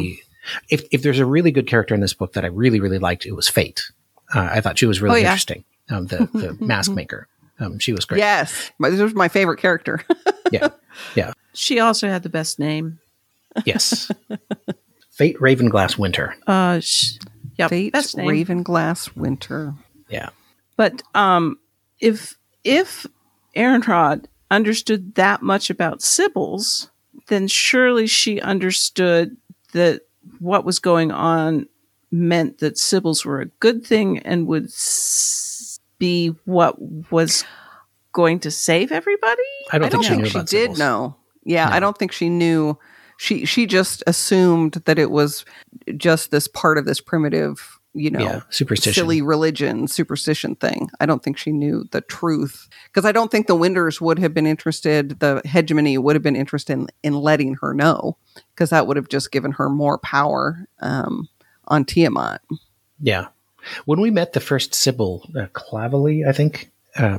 if there's a really good character in this book that I really, really liked, it was Fate. I thought she was really interesting. The mask maker. She was great. Yes. This was my favorite character. Yeah. She also had the best name. Yes. Fate Ravenglass Winter. Fate best name. Ravenglass Winter. Yeah. But if Erentrod understood that much about Sibyls, then surely she understood that what was going on meant that Sibyls were a good thing and would be what was going to save everybody? I don't think she knew about Sibyls. Did know. Yeah, no. I don't think she knew. She just assumed that it was just this part of this primitive, superstition, silly superstition thing. I don't think she knew the truth, because I don't think the Winders would have been interested, the hegemony would have been interested in letting her know, because that would have just given her more power on Tiamat. Yeah. When we met the first Sibyl, Clavely, I think,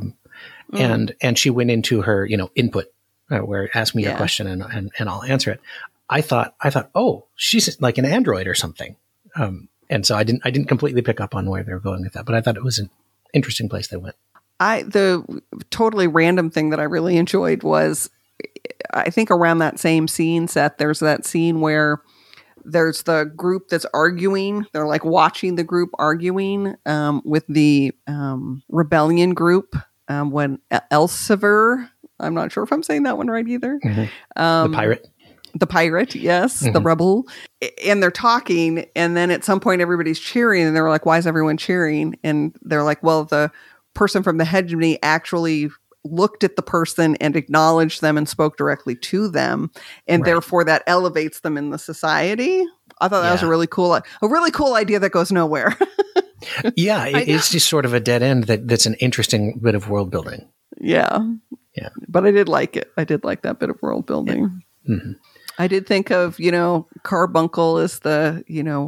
and she went into her, input, where ask me a question and I'll answer it. I thought, oh, she's like an android or something. And so I didn't completely pick up on where they were going with that, but I thought it was an interesting place they went. The totally random thing that I really enjoyed was, I think around that same scene set, there's that scene where there's the group that's arguing. They're like watching the group arguing with the rebellion group when Elsevier, I'm not sure if I'm saying that one right either. Mm-hmm. The pirate, yes, the rebel. And they're talking, and then at some point everybody's cheering, and they're like, why is everyone cheering? And they're like, well, the person from the hegemony actually looked at the person and acknowledged them and spoke directly to them, and therefore that elevates them in the society. I thought that was a really cool idea that goes nowhere. Yeah, it's just sort of a dead end that's an interesting bit of world building. Yeah. But I did like it. I did like that bit of world building. Yeah. Mm-hmm. I did think of, Carbuncle as the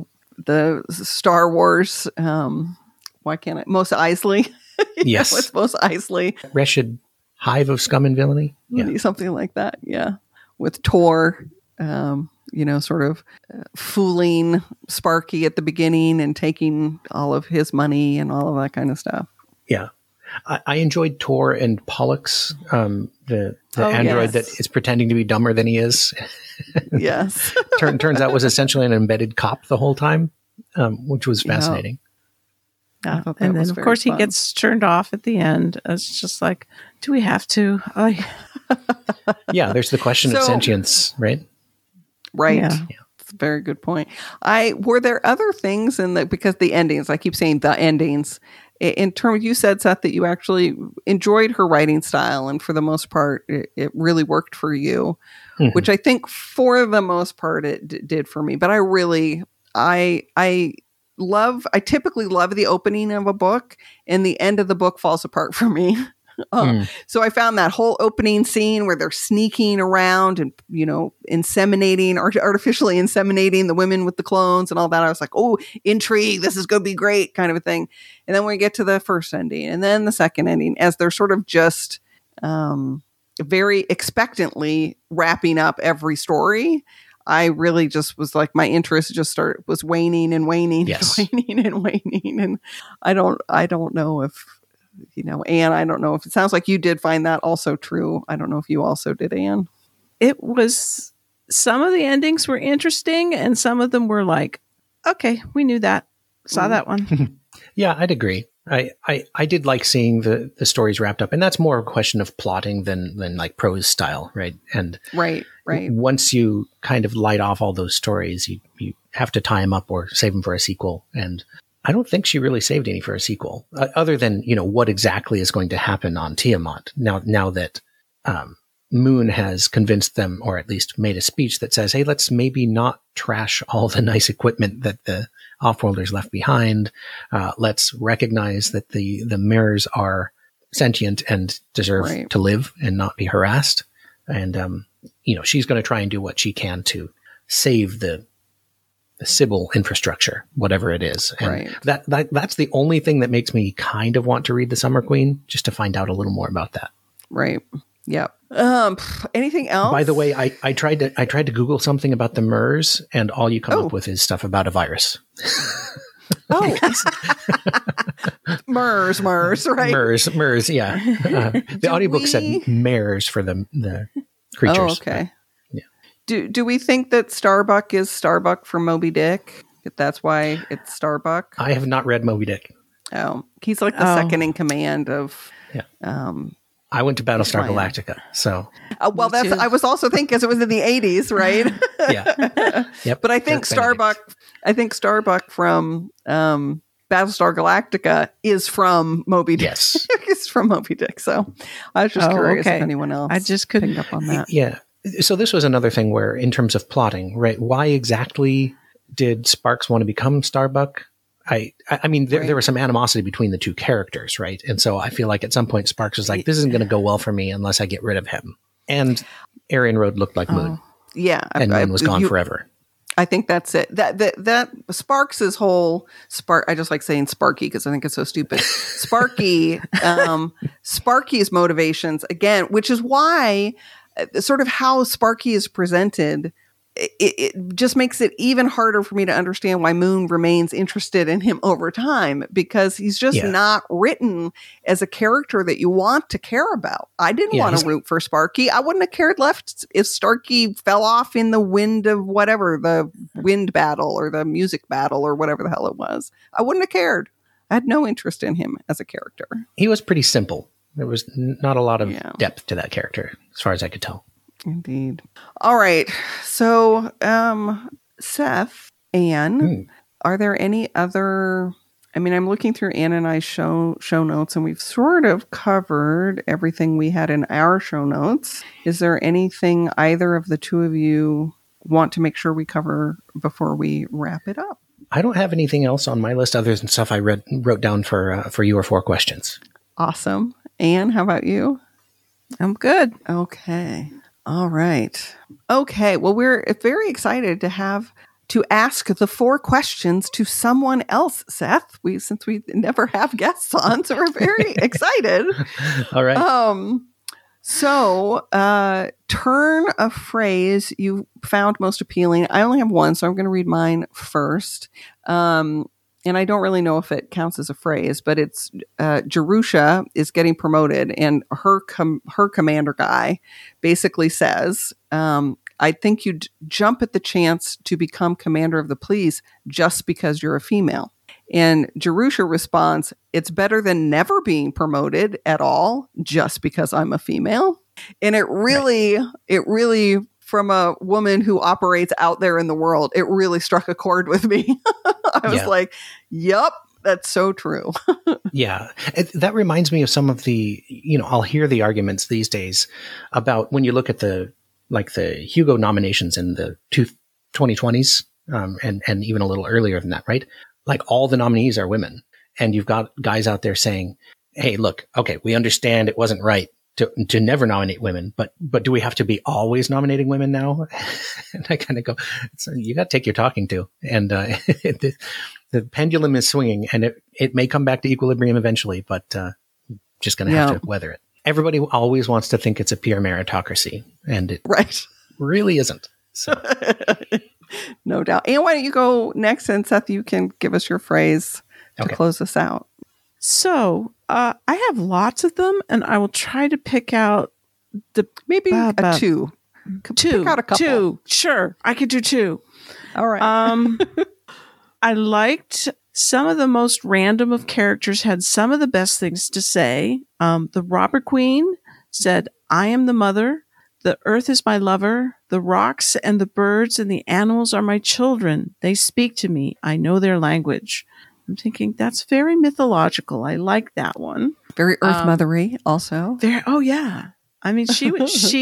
Star Wars, why can't I? Mos Eisley. Yes. It's Mos Eisley. Wretched hive of scum and villainy. Yeah. Something like that. Yeah. With Tor, sort of fooling Sparky at the beginning and taking all of his money and all of that kind of stuff. Yeah. I enjoyed Tor and Pollux, the android that is pretending to be dumber than he is. Yes. Turns out was essentially an embedded cop the whole time, which was fascinating. Yeah. And then, of course, he gets turned off at the end. It's just like, do we have to? Yeah, there's the question of sentience, right? Right. Yeah. It's a very good point. Were there other things because the endings, I keep saying the endings, in terms, you said, Seth, that you actually enjoyed her writing style, and for the most part, it really worked for you, which I think for the most part it did for me. But I typically love the opening of a book, and the end of the book falls apart for me. So I found that whole opening scene where they're sneaking around and, artificially inseminating the women with the clones and all that. I was like, oh, intrigue. This is going to be great, kind of a thing. And then we get to the first ending and then the second ending, as they're sort of just very expectantly wrapping up every story. I really just was like, my interest was waning and waning, waning and waning. And I don't know if, Anne, I don't know if it sounds like you did find that also true. I don't know if you also did, Anne. It was, some of the endings were interesting and some of them were like, okay, we knew that. Saw that one. Yeah, I'd agree. I did like seeing the stories wrapped up, and that's more a question of plotting than like prose style, right? And right. Once you kind of light off all those stories, you have to tie them up or save them for a sequel. And I don't think she really saved any for a sequel, other than, what exactly is going to happen on Tiamat now that Moon has convinced them, or at least made a speech that says, hey, let's maybe not trash all the nice equipment that the Offworlders left behind. Let's recognize that the mirrors are sentient and deserve to live and not be harassed. And, she's going to try and do what she can to save the Sybil infrastructure, whatever it is. And that's the only thing that makes me kind of want to read The Summer Queen, just to find out a little more about that. Right. Yep. Anything else? By the way, I tried to Google something about the MERS, and all you come up with is stuff about a virus. Oh, MERS, right? MERS, yeah. The audiobook said mares for the creatures. Oh, okay. Yeah. Do we think that Starbuck is Starbuck from Moby Dick? That that's why it's Starbuck? I have not read Moby Dick. Oh, he's like the second in command of. Yeah. I went to Battlestar Galactica, so. Well, I was also thinking because it was in the 80s, right? Yeah. Yep. But I think Starbuck from Battlestar Galactica is from Moby Dick. Yes. It's from Moby Dick. So I was just curious if anyone else I just couldn't pick up on that. Yeah. So this was another thing where, in terms of plotting, right? Why exactly did Sparks want to become Starbuck? I mean, there was some animosity between the two characters, right? And so I feel like at some point Sparks was like, this isn't going to go well for me unless I get rid of him. And Arian Road looked like Moon. Yeah. And Moon was gone forever. I think that's it. That Sparks' whole I just like saying Sparky because I think it's so stupid. Sparky's motivations, again, which is why sort of how Sparky is presented, it just makes it even harder for me to understand why Moon remains interested in him over time, because he's just not written as a character that you want to care about. I didn't want to root for Sparky. I wouldn't have cared left if Starkey fell off in the wind of whatever, the wind battle or the music battle or whatever the hell it was. I wouldn't have cared. I had no interest in him as a character. He was pretty simple. There was not a lot of depth to that character, as far as I could tell. Indeed. All right. So, Seth, Anne, are there any other... I mean, I'm looking through Anne and I's show notes, and we've sort of covered everything we had in our show notes. Is there anything either of the two of you want to make sure we cover before we wrap it up? I don't have anything else on my list other than stuff I wrote down for your 4 questions. Awesome. Anne, how about you? I'm good. Okay. All right. Okay. Well, we're very excited to ask the 4 questions to someone else, Seth. Since we never have guests on, so we're very excited. All right. So, turn a phrase you found most appealing. I only have one, so I'm going to read mine first. And I don't really know if it counts as a phrase, but it's Jerusha is getting promoted, and her commander guy basically says, I think you'd jump at the chance to become commander of the police just because you're a female. And Jerusha responds, it's better than never being promoted at all just because I'm a female. And it really, from a woman who operates out there in the world, it really struck a chord with me. I was like, yup, that's so true. Yeah. That reminds me of some of the, I'll hear the arguments these days about when you look at the Hugo nominations in the 2020s, and even a little earlier than that, right? Like all the nominees are women, and you've got guys out there saying, hey, look, okay, we understand it wasn't right to never nominate women, but do we have to be always nominating women now? And I kind of go, you got to take your talking to, and the pendulum is swinging, and it may come back to equilibrium eventually, but just going to have to weather it. Everybody always wants to think it's a pure meritocracy, and it really isn't. So. No doubt. And why don't you go next, and Seth, you can give us your phrase to close us out. So I have lots of them, and I will try to pick out maybe a 2. Pick out a couple. 2. Sure, I could do 2. All right. I liked Some of the most random of characters had some of the best things to say. The Robber Queen said, "I am the mother. The earth is my lover. The rocks and the birds and the animals are my children. They speak to me. I know their language." I'm thinking that's very mythological. I like that one. Very Earth Mothery also. Oh yeah. I mean, she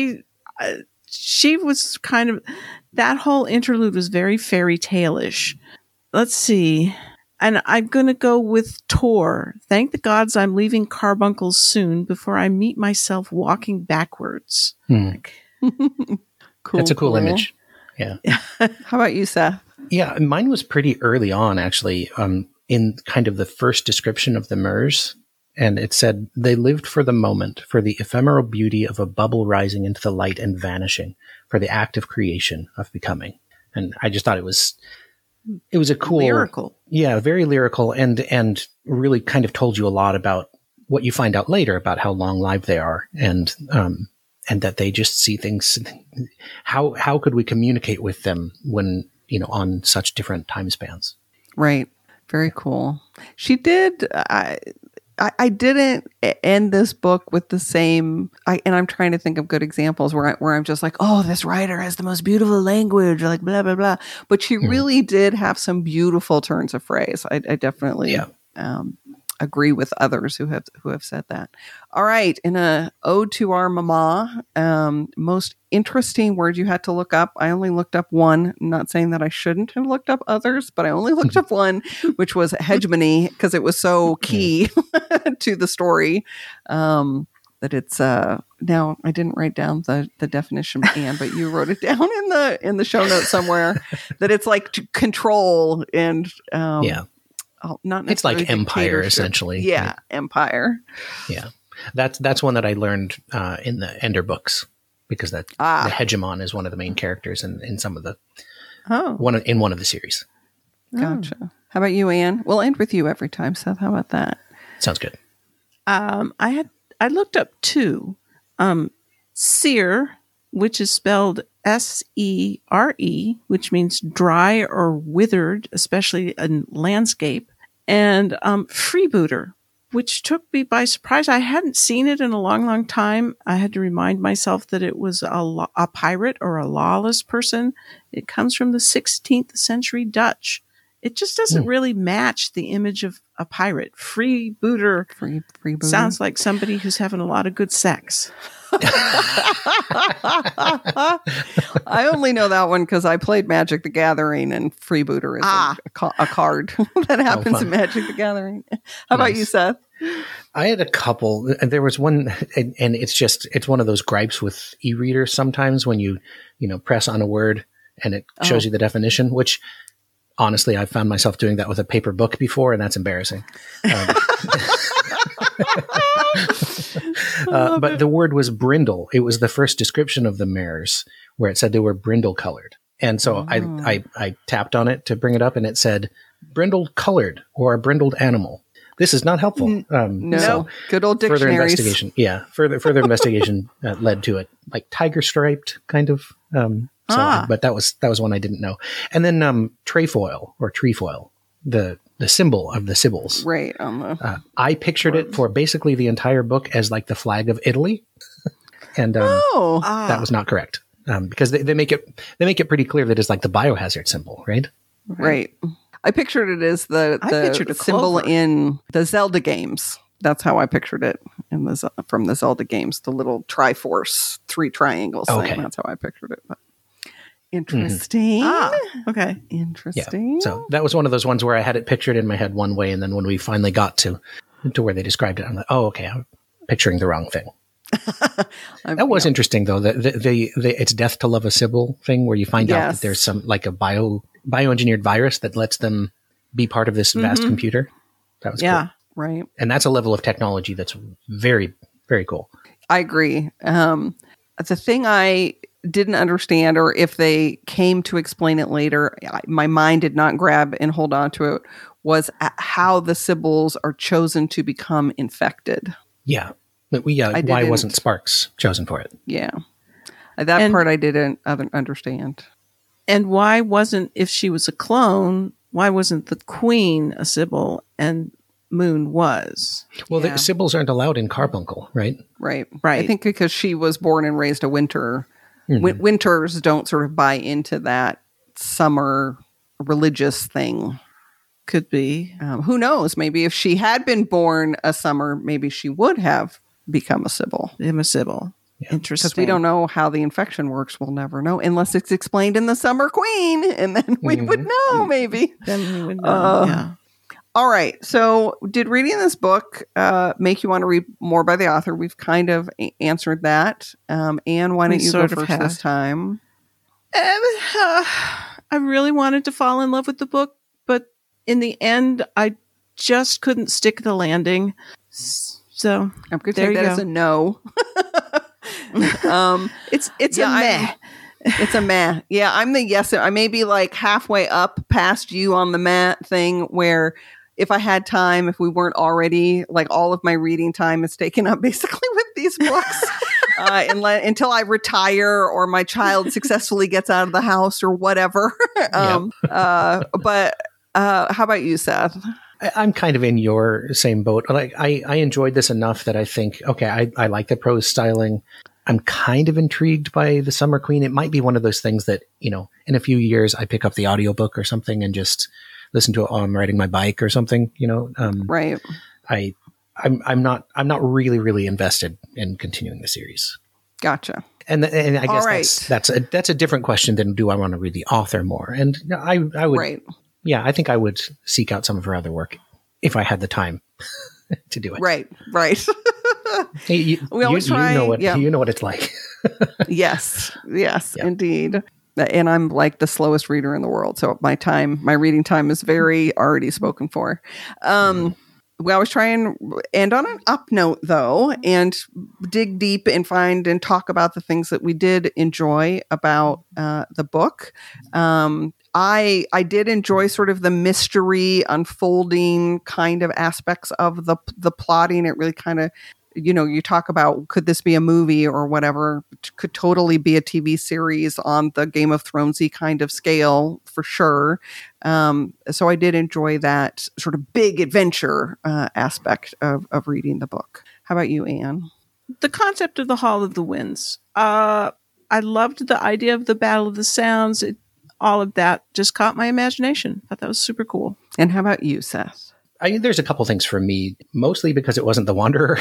was kind of, that whole interlude was very fairy tale-ish. Let's see. And I'm going to go with Tor. Thank the gods I'm leaving Carbuncles soon before I meet myself walking backwards. Cool. That's a cool image. Yeah. How about you, Seth? Yeah, mine was pretty early on, actually, in kind of the first description of the Mers. And it said, they lived for the moment, for the ephemeral beauty of a bubble rising into the light and vanishing, for the act of creation, of becoming. And I just thought it was a cool, lyrical. Yeah, very lyrical, and really kind of told you a lot about what you find out later about how long-lived they are, and that they just see things. How could we communicate with them when, on such different time spans? Right. Very cool. She did. I didn't end this book with the same, and I'm trying to think of good examples where I'm just like, oh, this writer has the most beautiful language, like blah, blah, blah. But she really did have some beautiful turns of phrase. I definitely agree with others who have said that. All right. In a ode to our mama, most interesting word you had to look up. I only looked up one. I'm not saying that I shouldn't have looked up others, but I only looked up one, which was hegemony, because it was so key to the story. That it's now I didn't write down the definition, Anne, but you wrote it down in the show notes somewhere, that it's like to control and not it's like empire, essentially. Yeah, right? Empire. Yeah, that's one that I learned in the Ender books, because the hegemon is one of the main characters in some of the one of the series. Gotcha. How about you, Anne? We'll end with you every time, Seth. How about that? Sounds good. I looked up two. Sere, which is spelled S-E-R-E, which means dry or withered, especially in landscape, and freebooter, which took me by surprise. I hadn't seen it in a long, long time. I had to remind myself that it was a pirate or a lawless person. It comes from the 16th century Dutch. It just doesn't really match the image of a pirate. Freebooter sounds like somebody who's having a lot of good sex. I only know that one because I played Magic the Gathering, and freebooter is a card that happens in Magic the Gathering. How about you, Seth? I had a couple. There was one, and it's one of those gripes with e-readers sometimes when you press on a word and it shows you the definition, which honestly, I've found myself doing that with a paper book before, and that's embarrassing. But the word was brindle. It was the first description of the mares, where it said they were brindle colored. And so I tapped on it to bring it up, and it said brindle colored or a brindled animal. This is not helpful. No, so good old dictionaries. Further investigation. Yeah. Further investigation led to it, like tiger striped kind of. But that was one I didn't know. And then trefoil or trefoil, the symbol of the Sibyls. Right. I pictured it for basically the entire book as like the flag of Italy, and that was not correct, because they make it pretty clear that it's like the biohazard symbol, right? Right. I pictured it as the symbol in the Zelda games. That's how I pictured it from the Zelda games, the little Triforce 3 triangles thing. That's how I pictured it. But interesting. Okay. Interesting. Yeah. So that was one of those ones where I had it pictured in my head one way, and then when we finally got to where they described it, I'm like, oh, okay, I'm picturing the wrong thing. That was interesting, though. It's death to love a Sibyl thing, where you find out that there's some like a bioengineered virus that lets them be part of this vast computer. That was cool. Right. And that's a level of technology that's very, very cool. I agree. The thing I didn't understand, or if they came to explain it later, my mind did not grab and hold on to it, was how the Sibyls are chosen to become infected. Yeah. Why wasn't Sparks chosen for it? Yeah. That part I didn't understand. And why wasn't, if she was a clone, why wasn't the queen a Sibyl and Moon was? Well, the Sibyls aren't allowed in Carbuncle, right? Right. I think because she was born and raised a winter. Winters don't sort of buy into that summer religious thing. Could be. Who knows? Maybe if she had been born a summer, maybe she would have become a Sibyl. Yeah. Interesting. Because we don't know how the infection works. We'll never know unless it's explained in the Summer Queen, and then we would know, maybe. Then we would know, All right. So did reading this book make you want to read more by the author? We've kind of answered that. Anne, why don't you go first this time? I really wanted to fall in love with the book, but in the end, I just couldn't stick the landing. So I'm going to take that as a no. It's a meh. It's a meh. Yeah, I'm the yes. I may be like halfway up past you on the meh thing where if I had time, if we weren't already, like all of my reading time is taken up basically with these books until I retire or my child successfully gets out of the house or whatever. But how about you, Seth? I'm kind of in your same boat. Like I enjoyed this enough that I think, okay, I like the prose styling. I'm kind of intrigued by the Summer Queen. It might be one of those things that, in a few years I pick up the audiobook or something and just listen to it while I'm riding my bike or something, Right. I'm not really invested in continuing the series. Gotcha. And I guess that's a different question than do I want to read the author more? And I would, right. Yeah, I think I would seek out some of her other work if I had the time to do it. Right. Hey, you know what it's like. Yes, indeed. And I'm like the slowest reader in the world. So my reading time is very already spoken for. We always try and end on an up note though, and dig deep and find and talk about the things that we did enjoy about the book. I did enjoy sort of the mystery unfolding kind of aspects of the plotting. It really kind of, you talk about, could this be a movie or whatever? Could totally be a TV series on the Game of Thronesy kind of scale for sure. So I did enjoy that sort of big adventure aspect of reading the book. How about you, Anne? The concept of the Hall of the Winds. I loved the idea of the Battle of the Sounds. All of that just caught my imagination. I thought that was super cool. And how about you, Seth? There's a couple things for me, mostly because it wasn't The Wanderer.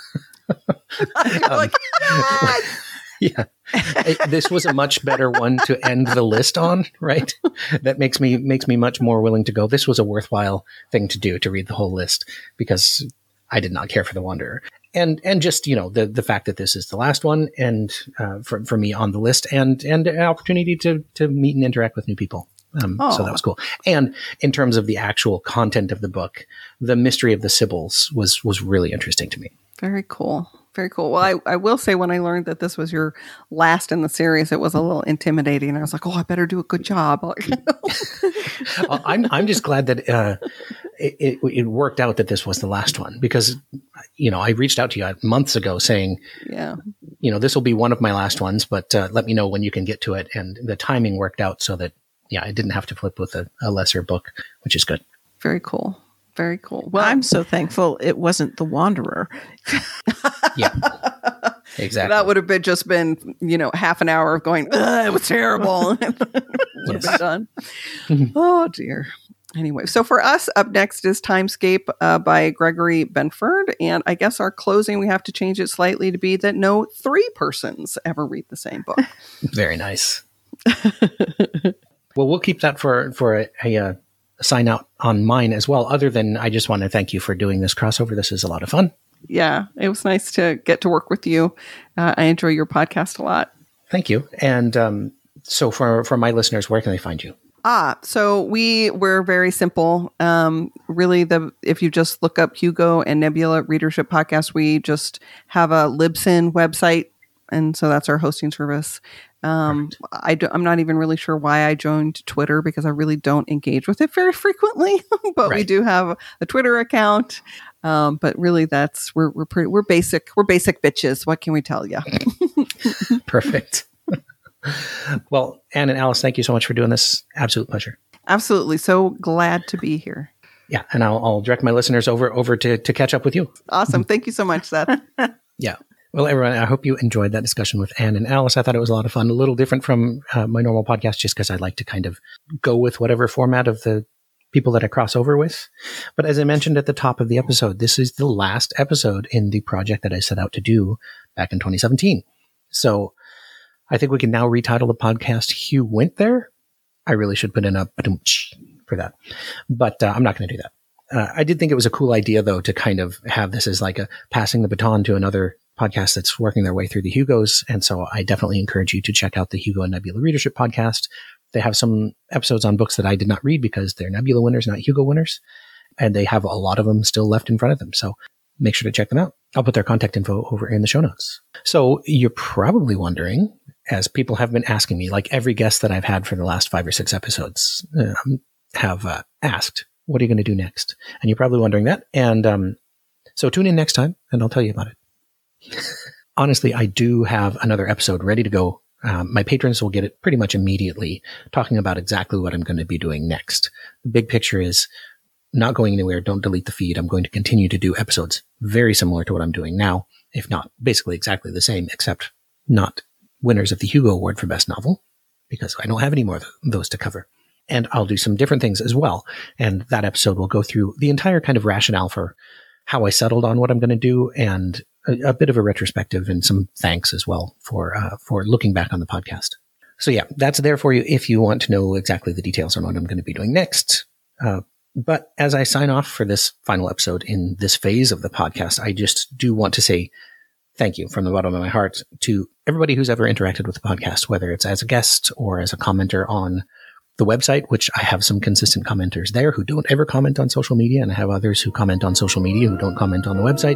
Yeah. This was a much better one to end the list on, right? That makes me much more willing to go. This was a worthwhile thing to do, to read the whole list, because I did not care for The Wanderer. And just, the fact that this is the last one and for me on the list and an opportunity to meet and interact with new people. So that was cool. And in terms of the actual content of the book, the mystery of the Sibyls was really interesting to me. Very cool. Very cool. Well, I will say when I learned that this was your last in the series, it was a little intimidating. I was like, I better do a good job. I'm just glad that it worked out that this was the last one, because, I reached out to you months ago saying, this will be one of my last ones, but let me know when you can get to it. And the timing worked out so that, I didn't have to flip with a lesser book, which is good. Very cool. Very cool. Well, I'm so thankful it wasn't The Wanderer. Yeah, exactly. That would have been half an hour of going, it was terrible. Would have been done. Oh, dear. Anyway, so for us, up next is Timescape by Gregory Benford. And I guess our closing, we have to change it slightly to be that no 3 persons ever read the same book. Very nice. Well, we'll keep that for a sign out on mine as well. Other than, I just want to thank you for doing this crossover. This is a lot of fun. Yeah, it was nice to get to work with you. I enjoy your podcast a lot. Thank you. And so for my listeners, where can they find you? So we're very simple. Really, if you just look up Hugo and Nebula Readership Podcast, we just have a Libsyn website. And so that's our hosting service. I'm not even really sure why I joined Twitter, because I really don't engage with it very frequently, but we do have a Twitter account. But really we're basic bitches. What can we tell you? Perfect. Well, Anne and Alice, thank you so much for doing this. Absolute pleasure. Absolutely. So glad to be here. Yeah, and I'll direct my listeners over to catch up with you. Awesome. Thank you so much, Seth. Yeah. Well, everyone, I hope you enjoyed that discussion with Anne and Alice. I thought it was a lot of fun, a little different from my normal podcast, just because I like to kind of go with whatever format of the people that I cross over with. But as I mentioned at the top of the episode, this is the last episode in the project that I set out to do back in 2017. So I think we can now retitle the podcast Hugh Went There. I really should put in a ba-dum-tsh for that, but I'm not going to do that. I did think it was a cool idea, though, to kind of have this as like a passing the baton to another podcast that's working their way through the Hugos. And so I definitely encourage you to check out the Hugo and Nebula Readership podcast. They have some episodes on books that I did not read because they're Nebula winners, not Hugo winners. And they have a lot of them still left in front of them. So make sure to check them out. I'll put their contact info over in the show notes. So you're probably wondering, as people have been asking me, like every guest that I've had for the last 5 or 6 episodes have asked, what are you going to do next? And you're probably wondering that. And so tune in next time and I'll tell you about it. Honestly, I do have another episode ready to go. My patrons will get it pretty much immediately, talking about exactly what I'm going to be doing next. The big picture is not going anywhere. Don't delete the feed. I'm going to continue to do episodes very similar to what I'm doing now, if not basically exactly the same, except not winners of the Hugo Award for Best Novel, because I don't have any more of those to cover. And I'll do some different things as well. And that episode will go through the entire kind of rationale for how I settled on what I'm going to do, and a bit of a retrospective and some thanks as well for looking back on the podcast. So yeah, that's there for you if you want to know exactly the details on what I'm going to be doing next. But as I sign off for this final episode in this phase of the podcast, I just do want to say thank you from the bottom of my heart to everybody who's ever interacted with the podcast, whether it's as a guest or as a commenter on the website, which I have some consistent commenters there who don't ever comment on social media, and I have others who comment on social media who don't comment on the website.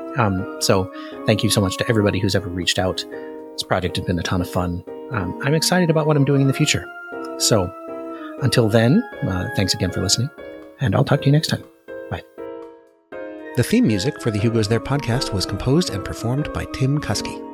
So thank you so much to everybody who's ever reached out. This project has been a ton of fun. I'm excited about what I'm doing in the future. So until then, thanks again for listening, and I'll talk to you next time. Bye. The theme music for the Hugo's There podcast was composed and performed by Tim Kuski.